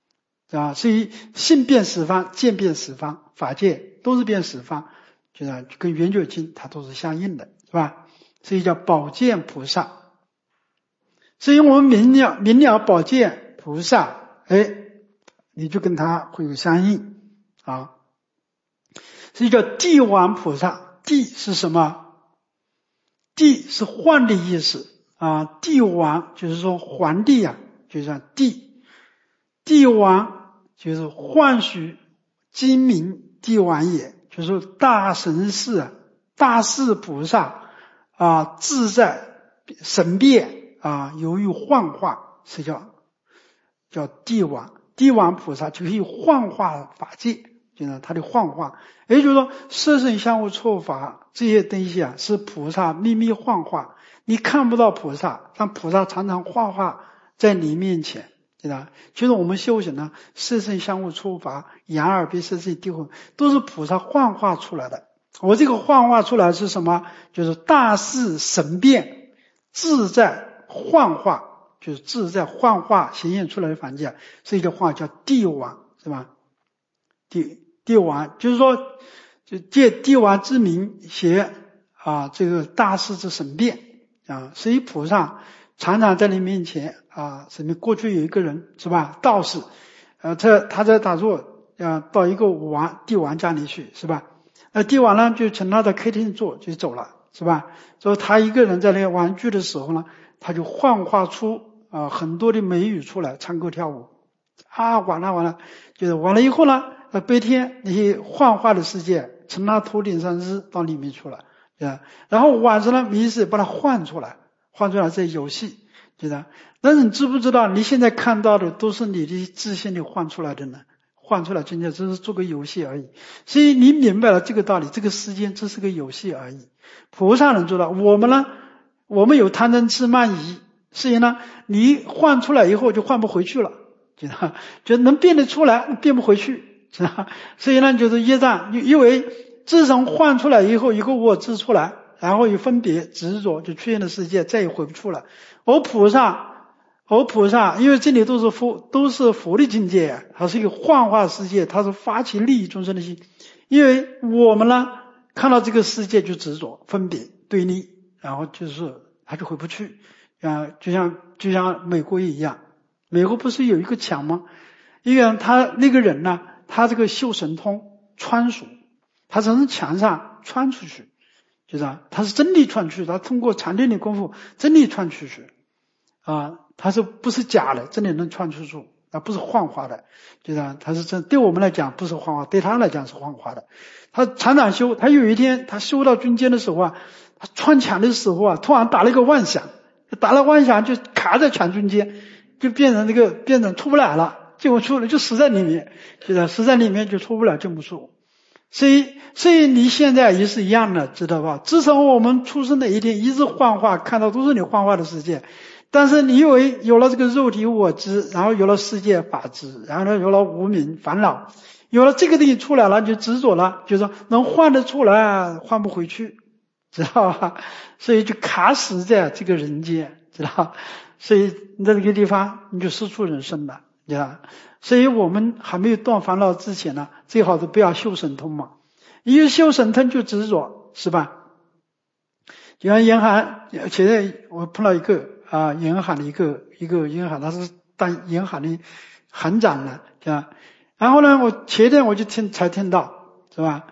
啊，所以性变十方，见变十方，法界都是变十方，就是跟圆觉经它都是相应的，是吧？所以叫宝剑菩萨。所以我们明了宝剑菩萨，你就跟他会有相应啊。所以叫帝王菩萨。帝是什么？帝是皇的意思啊，帝王就是说皇帝啊，就叫帝。帝王就是幻许精明帝王也，就是大神士、大士菩萨啊，自在神变啊，由于幻化，是叫帝王。帝王菩萨就可以幻化法界，就是他的幻化。也就是说，色身相互错法这些东西啊，是菩萨秘密幻化，你看不到菩萨，但菩萨常常幻化在你面前，对吧？就是我们修行呢，色身相互错法、眼耳鼻舌身意魂，都是菩萨幻化出来的。我这个幻化出来是什么？就是大士神变，自在幻化，就是自在幻化显现出来的凡界，所以这话叫帝王，是吧？帝王就是说，就借帝王之名写啊，这个大士之神变啊，所以菩萨常常在你面前啊，什么过去有一个人是吧，道士，他在打坐到一个帝王家里去是吧？帝王呢就请他在客厅坐就走了是吧？所以他一个人在那个玩具的时候呢，他就幻化出很多的美女出来唱歌跳舞啊，完了，就是完了以后呢。白天那些幻化的世界从他头顶上日到里面出来，对吧？然后晚上呢，没事把它换出来这游戏，对吧？但是你知不知道，你现在看到的都是你的自信里换出来的呢？换出来真的只是做个游戏而已。所以你明白了这个道理，这个世间只是个游戏而已。菩萨能做到，我们呢？我们有贪嗔痴慢疑，所以呢，你换出来以后就换不回去了，对吧？就能变得出来，变不回去。是吧？所以呢，就是业障，因为自从换出来以后，一个我执出来，然后有分别执着，就出现的世界再也回不出来。而菩萨，因为这里都是佛的境界，它是一个幻化世界，它是发起利益众生的心。因为我们呢，看到这个世界就执着、分别、对立，然后就是他就回不去就像美国一样，美国不是有一个墙吗？因为他那个人呢。他这个修神通穿蜀，他从墙上穿出去，就是他是真的穿出去，他通过禅定的功夫真的穿出去他是不是假的，真的能穿出去，不是幻化的，就是他是真，对我们来讲不是幻化，对他来讲是幻化的。他常常修，他有一天他修到军阶的时候他穿墙的时候突然打了一个妄想，就卡在墙中间，就变成出不来了。进不出了，就死在里面，死在里面就出不了进不出。所以你现在也是一样的，知道吧？自从我们出生的一天，一直幻化，看到都是你幻化的世界。但是你以为有了这个肉体我知，然后有了世界法知，然后呢有了无明烦恼，有了这个东西出来了，就执着了，就是说能换得出来，换不回去，知道吧？所以就卡死在这个人间，知道？所以你在这个地方你就失去人生了。对吧？所以我们还没有断烦恼之前呢，最好是不要修神通嘛。因为修神通就执着，是吧？就像银行，现在我碰到一个银行的一个银行，他是当银行的行长了，对吧？然后呢，我前天我就才听到，是吧？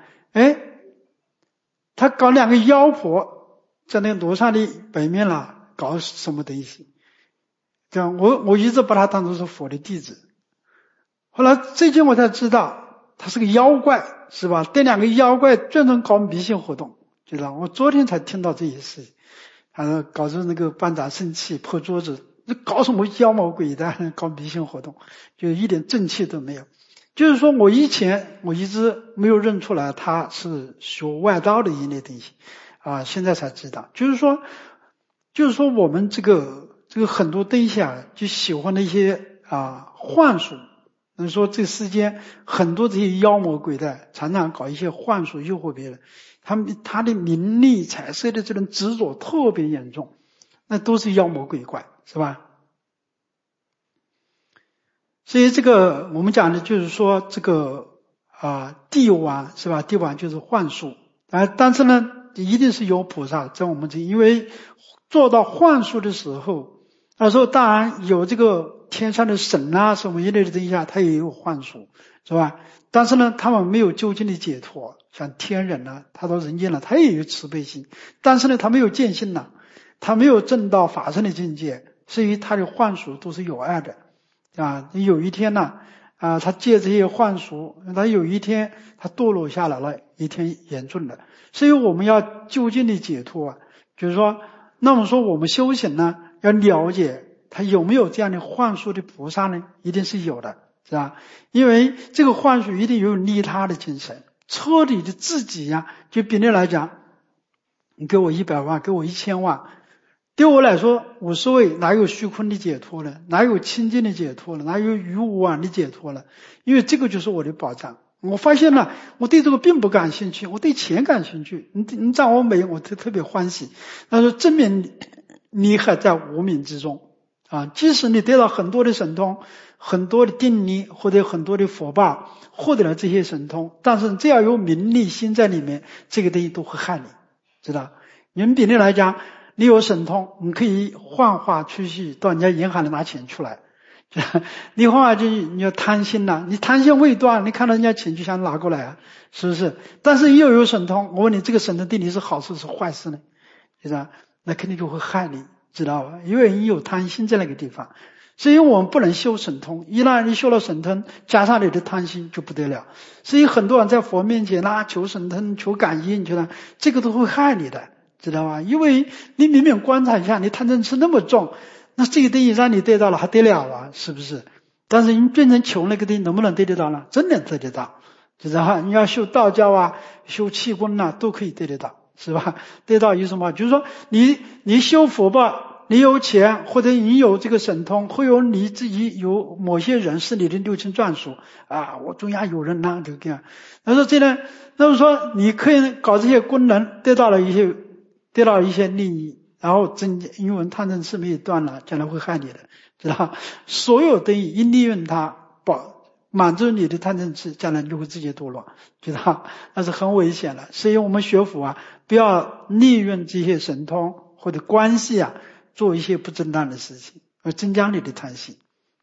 他搞两个妖婆在那个楼上的北面了，搞什么东西？这样我一直把他当作是佛的弟子，后来最近我才知道他是个妖怪，是吧？这两个妖怪专门搞迷信活动，知道？我昨天才听到这些事情，搞出那个班长生气破桌子，搞什么妖魔鬼的，搞迷信活动，就一点正气都没有。就是说我以前我一直没有认出来他是学外道的一类东西现在才知道。就是说我们这个很多东西就喜欢那些幻术。说这世间很多这些妖魔鬼怪常常搞一些幻术诱惑别人，他的名利财色的这种执着特别严重，那都是妖魔鬼怪，是吧？ 所以这个我们讲的就是说这个地王是吧？地王就是幻术但是呢，一定是有菩萨在我们这里，因为做到幻术的时候，那时候当然有这个天上的神什么一类的东西他也有幻术，是吧？但是呢，他们没有究竟的解脱，像天人他到人间了，他也有慈悲心，但是呢，他没有见性他没有证到法身的境界，所以他的幻术都是有碍的有一天他借这些幻术，他有一天他堕落下来了，一天严重的，所以我们要究竟的解脱就是说，那么说我们修行呢，要了解他有没有这样的幻术的菩萨呢？一定是有的，是吧？因为这个幻术一定有利他的精神，彻底的自己就比例来讲，你给我100万，给我1000万，对我来说无所谓，哪有虚空的解脱呢？哪有清净的解脱呢？哪有于无往的解脱呢？因为这个就是我的保障。我发现了，我对这个并不感兴趣，我对钱感兴趣。你让我美，我特别欢喜。那说证明你还在无明之中即使你得到很多的神通，很多的定力或者很多的福报，获得了这些神通，但是只要有名利心在里面，这个东西都会害你，知道？你们比例来讲，你有神通，你可以幻化出去到人家银行里拿钱出来。你幻化出去，你要贪心你贪心未断，你看到人家钱就想拿过来是不是？但是又有神通，我问你，这个神通对你是好事是坏事呢？知道？那肯定就会害你，知道吧？因为你有贪心在那个地方，所以我们不能修神通。一旦你修了神通，加上你的贪心就不得了。所以很多人在佛面前求神通、求感应，觉得这个都会害你的，知道吧？因为你明明观察一下，你贪嗔痴那么重，那这个东西让你得到了还得了是不是？但是你变成求那个东西能不能得得到呢？真能得得到，知道吧？你要修道教修气功都可以得得到，是吧？得到有什么？就是说你修佛报，你有钱或者你有这个神通，会有你自己有某些人是你的六亲眷属我中央有人这个那说这呢，那么说你可以搞这些功能，得到一些利益，然后因为贪嗔痴没有断了，将来会害你的，知道？所有东西一利用它满足你的贪嗔痴，将来你就会直接堕落，知道？那是很危险的。所以我们学佛不要利用这些神通或者关系做一些不正当的事情，而增加你的贪心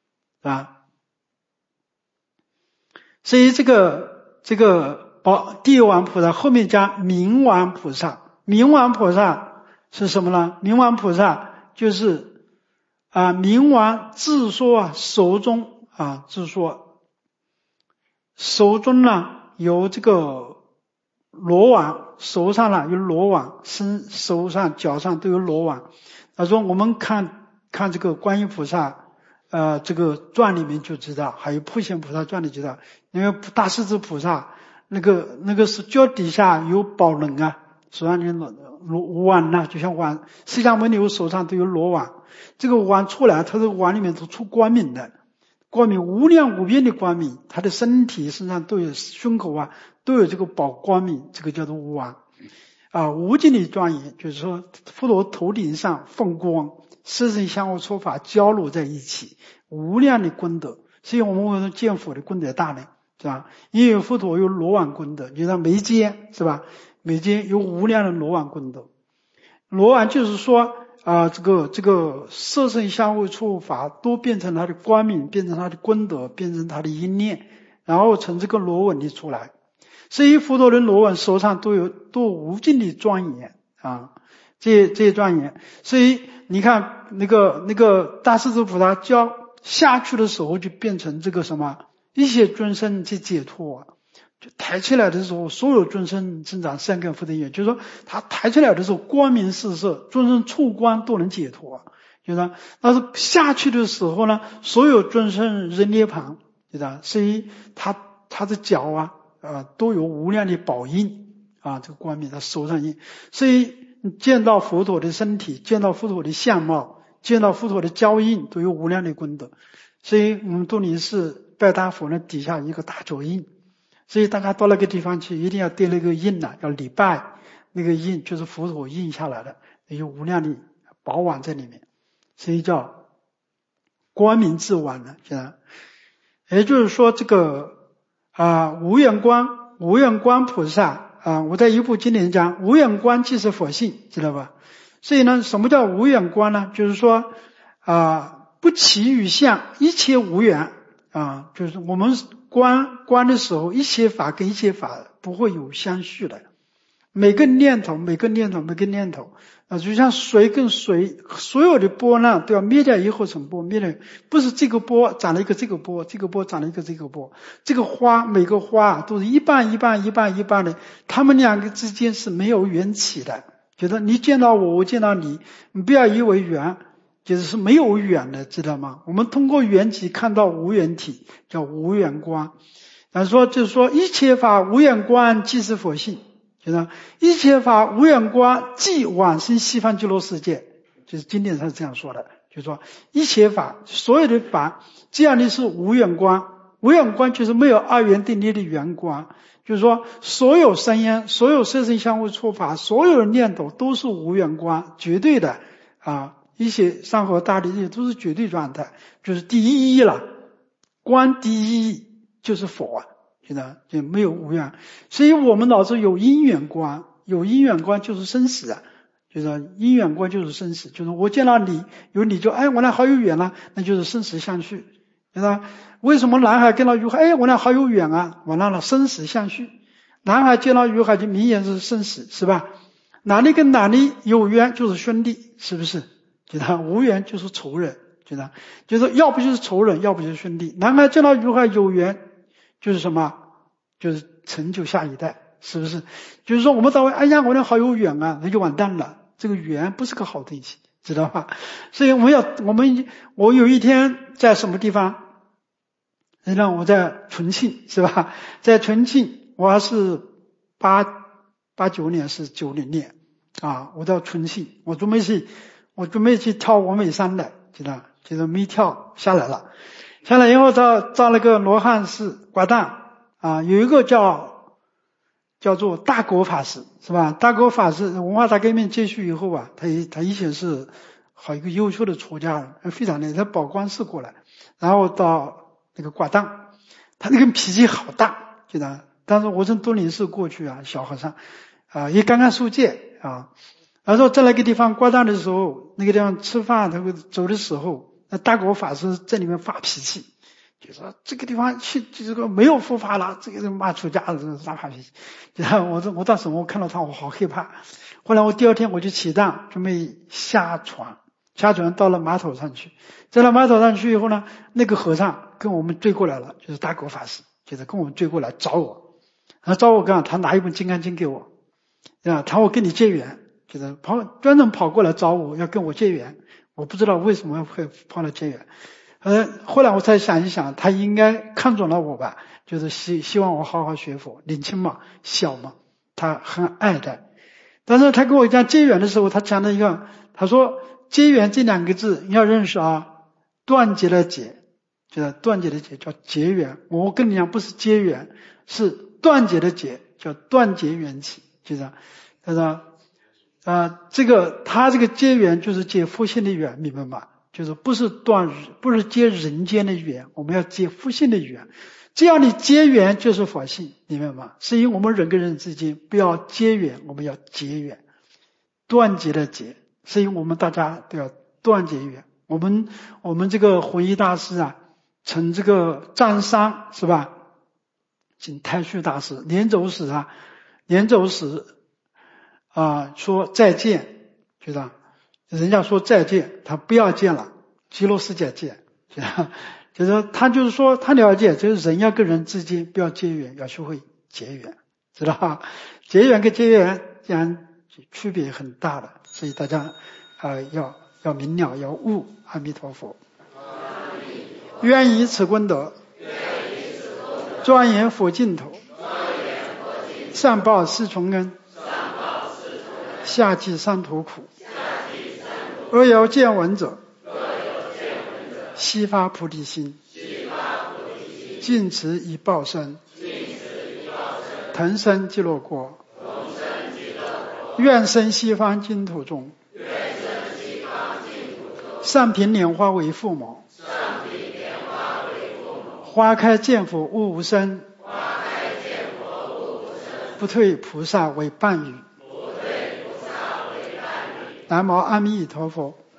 所以这个地王菩萨后面加明王菩萨。明王菩萨是什么呢？明王菩萨就是明王自说手中自说手中有这个罗网，手上有罗网，手上脚上都有罗网。他说我们看这个观音菩萨这个传里面就知道，还有普贤菩萨传里就知道，因为大势至菩萨那个是脚底下有宝轮手上有网就像网，释迦牟尼手上都有罗网，这个网出来，它这个网里面都出光明的，光明无量无边的光明，他的身体身上都有，胸口都有这个宝光明，这个叫做网无尽的庄严，就是说佛陀头顶上放光，色身香味触法交融在一起，无量的功德。所以我们说见佛的功德大呢，是吧？因为佛陀有罗网功德，就像眉间是吧？眉间有无量的罗网功德。罗网就是说这个色身香味触法都变成它的光明，变成它的功德，变成它的因念，然后从这个罗网里出来。所以佛陀的罗网手上都无尽的庄严这些庄严。所以你看那个大势至菩萨教下去的时候，就变成这个什么一切众生去解脱就抬起来的时候，所有众生增长善根福德业，就是说他抬起来的时候光明四射，众生触光都能解脱就是但是下去的时候呢，所有众生人涅槃所以他的脚都有无量的宝印这个光明他手上印。所以见到佛陀的身体，见到佛陀的相貌，见到佛陀的脚印，都有无量的功德。所以我们东林寺拜大佛呢，底下一个大脚印，所以大家到那个地方去一定要对那个印要礼拜，那个印就是佛陀印下来的，有无量的宝网在里面，所以叫光明之网呢。 也就是说这个无远观菩萨我在一部经典讲无远观即是佛性，知道吧？所以呢，什么叫无远观呢？就是说不起于相，一切无缘就是我们观的时候，一切法跟一切法不会有相续的，每个念头就像水跟水，所有的波浪都要灭掉以后成波，灭掉不是这个波长了一个这个波，这个波长了一个这个波，这个花每个花都是一半的，它们两个之间是没有缘起的。觉得你见到我，我见到你，你不要以为缘，就是没有缘的，知道吗？我们通过缘起看到无缘体，叫无缘观。就是说一切法无缘观即是佛性，就是一切法无缘观即往生西方极乐世界，就是经典上是这样说的，就是说一切法所有的法，这样的是无缘观，无缘观就是没有二元对立的缘观，就是说所有声音，所有色声香味触法，所有的念头都是无缘观，绝对的一些山河大地这些都是绝对状态，就是第一义了，观第一义就是佛觉得就没有无缘。所以我们老是有因缘观，有因缘观就是生死就是因缘观就是生死，就是我见到你有你就我俩好有缘了，那就是生死相续，知道吧？为什么男孩见到女孩我俩好有缘完了生死相续，男孩见到女孩就明显是生死，是吧？男的跟男的有缘就是兄弟，是不是？觉得无缘就是仇人，觉得就是要不就是仇人，要不就是兄弟。男孩见到女孩有缘就是什么？就是成就下一代，是不是？就是说我们认为我俩好有缘那就完蛋了，这个缘不是个好东西，知道吧？所以我有一天在什么地方，让我在重庆，是吧？在重庆，我还是89年是90年我到重庆，我准备去跳峨眉山的，记得没跳下来了，下来以后到那个罗汉寺瓜档有一个叫做大国法师，是吧？大国法师文化大革命结束以后他以前是好一个优秀的出家人，非常的他保官寺过来，然后到那个瓜档，他那个脾气好大，但是我从东林寺过去小和尚也刚刚受戒然后在那个地方瓜档的时候，那个地方吃饭他会走的时候，那大国法师在里面发脾气，就说这个地方这个没有佛法了，这个人骂出家人发脾气。然后我当时我看到他我好害怕，后来我第二天我就起档准备下船到了码头上去，在了码头上去以后呢，那个和尚跟我们追过来了，就是大国法师，跟我们追过来找我，然后找我他拿一本金刚经给我他说我跟你结缘，专程跑过来找我要跟我结缘，我不知道为什么会跑来结缘。后来我才想一想，他应该看准了我吧，就是希望我好好学佛，年轻嘛，小嘛，他很爱的。但是他跟我讲结缘的时候，他讲了一个，他说结缘这两个字你要认识断结的结，断结的结叫结缘。我跟你讲不是结缘，是断结的结，叫断结缘起，他说他这个结缘就是结佛性的缘，明白吗？就是不是结人间的缘，我们要结佛性的缘，这样的结缘就是佛性，明白吗？所以我们人跟人之间不要结缘，我们要结缘，断结的结，所以我们大家都要断结缘。我们这个弘一大师从这个藏山，是吧？请太虚大师临走时说再见，人家说再见，他不要见了，极乐世界见，就是他就是说他了解，就是人要跟人之间不要结缘，要学会结缘，知道吧？结缘跟结缘这样区别很大的，所以大家要明了，要悟。阿弥陀佛。愿以此功德，庄严佛净土，上报四重恩，下济三途苦。若有见闻者，悉发菩提心，尽此以报身，腾生极乐国。愿生西方净土中，上品莲花为父母， 花开见佛悟无生，不退菩萨为伴侣。南无阿弥陀佛。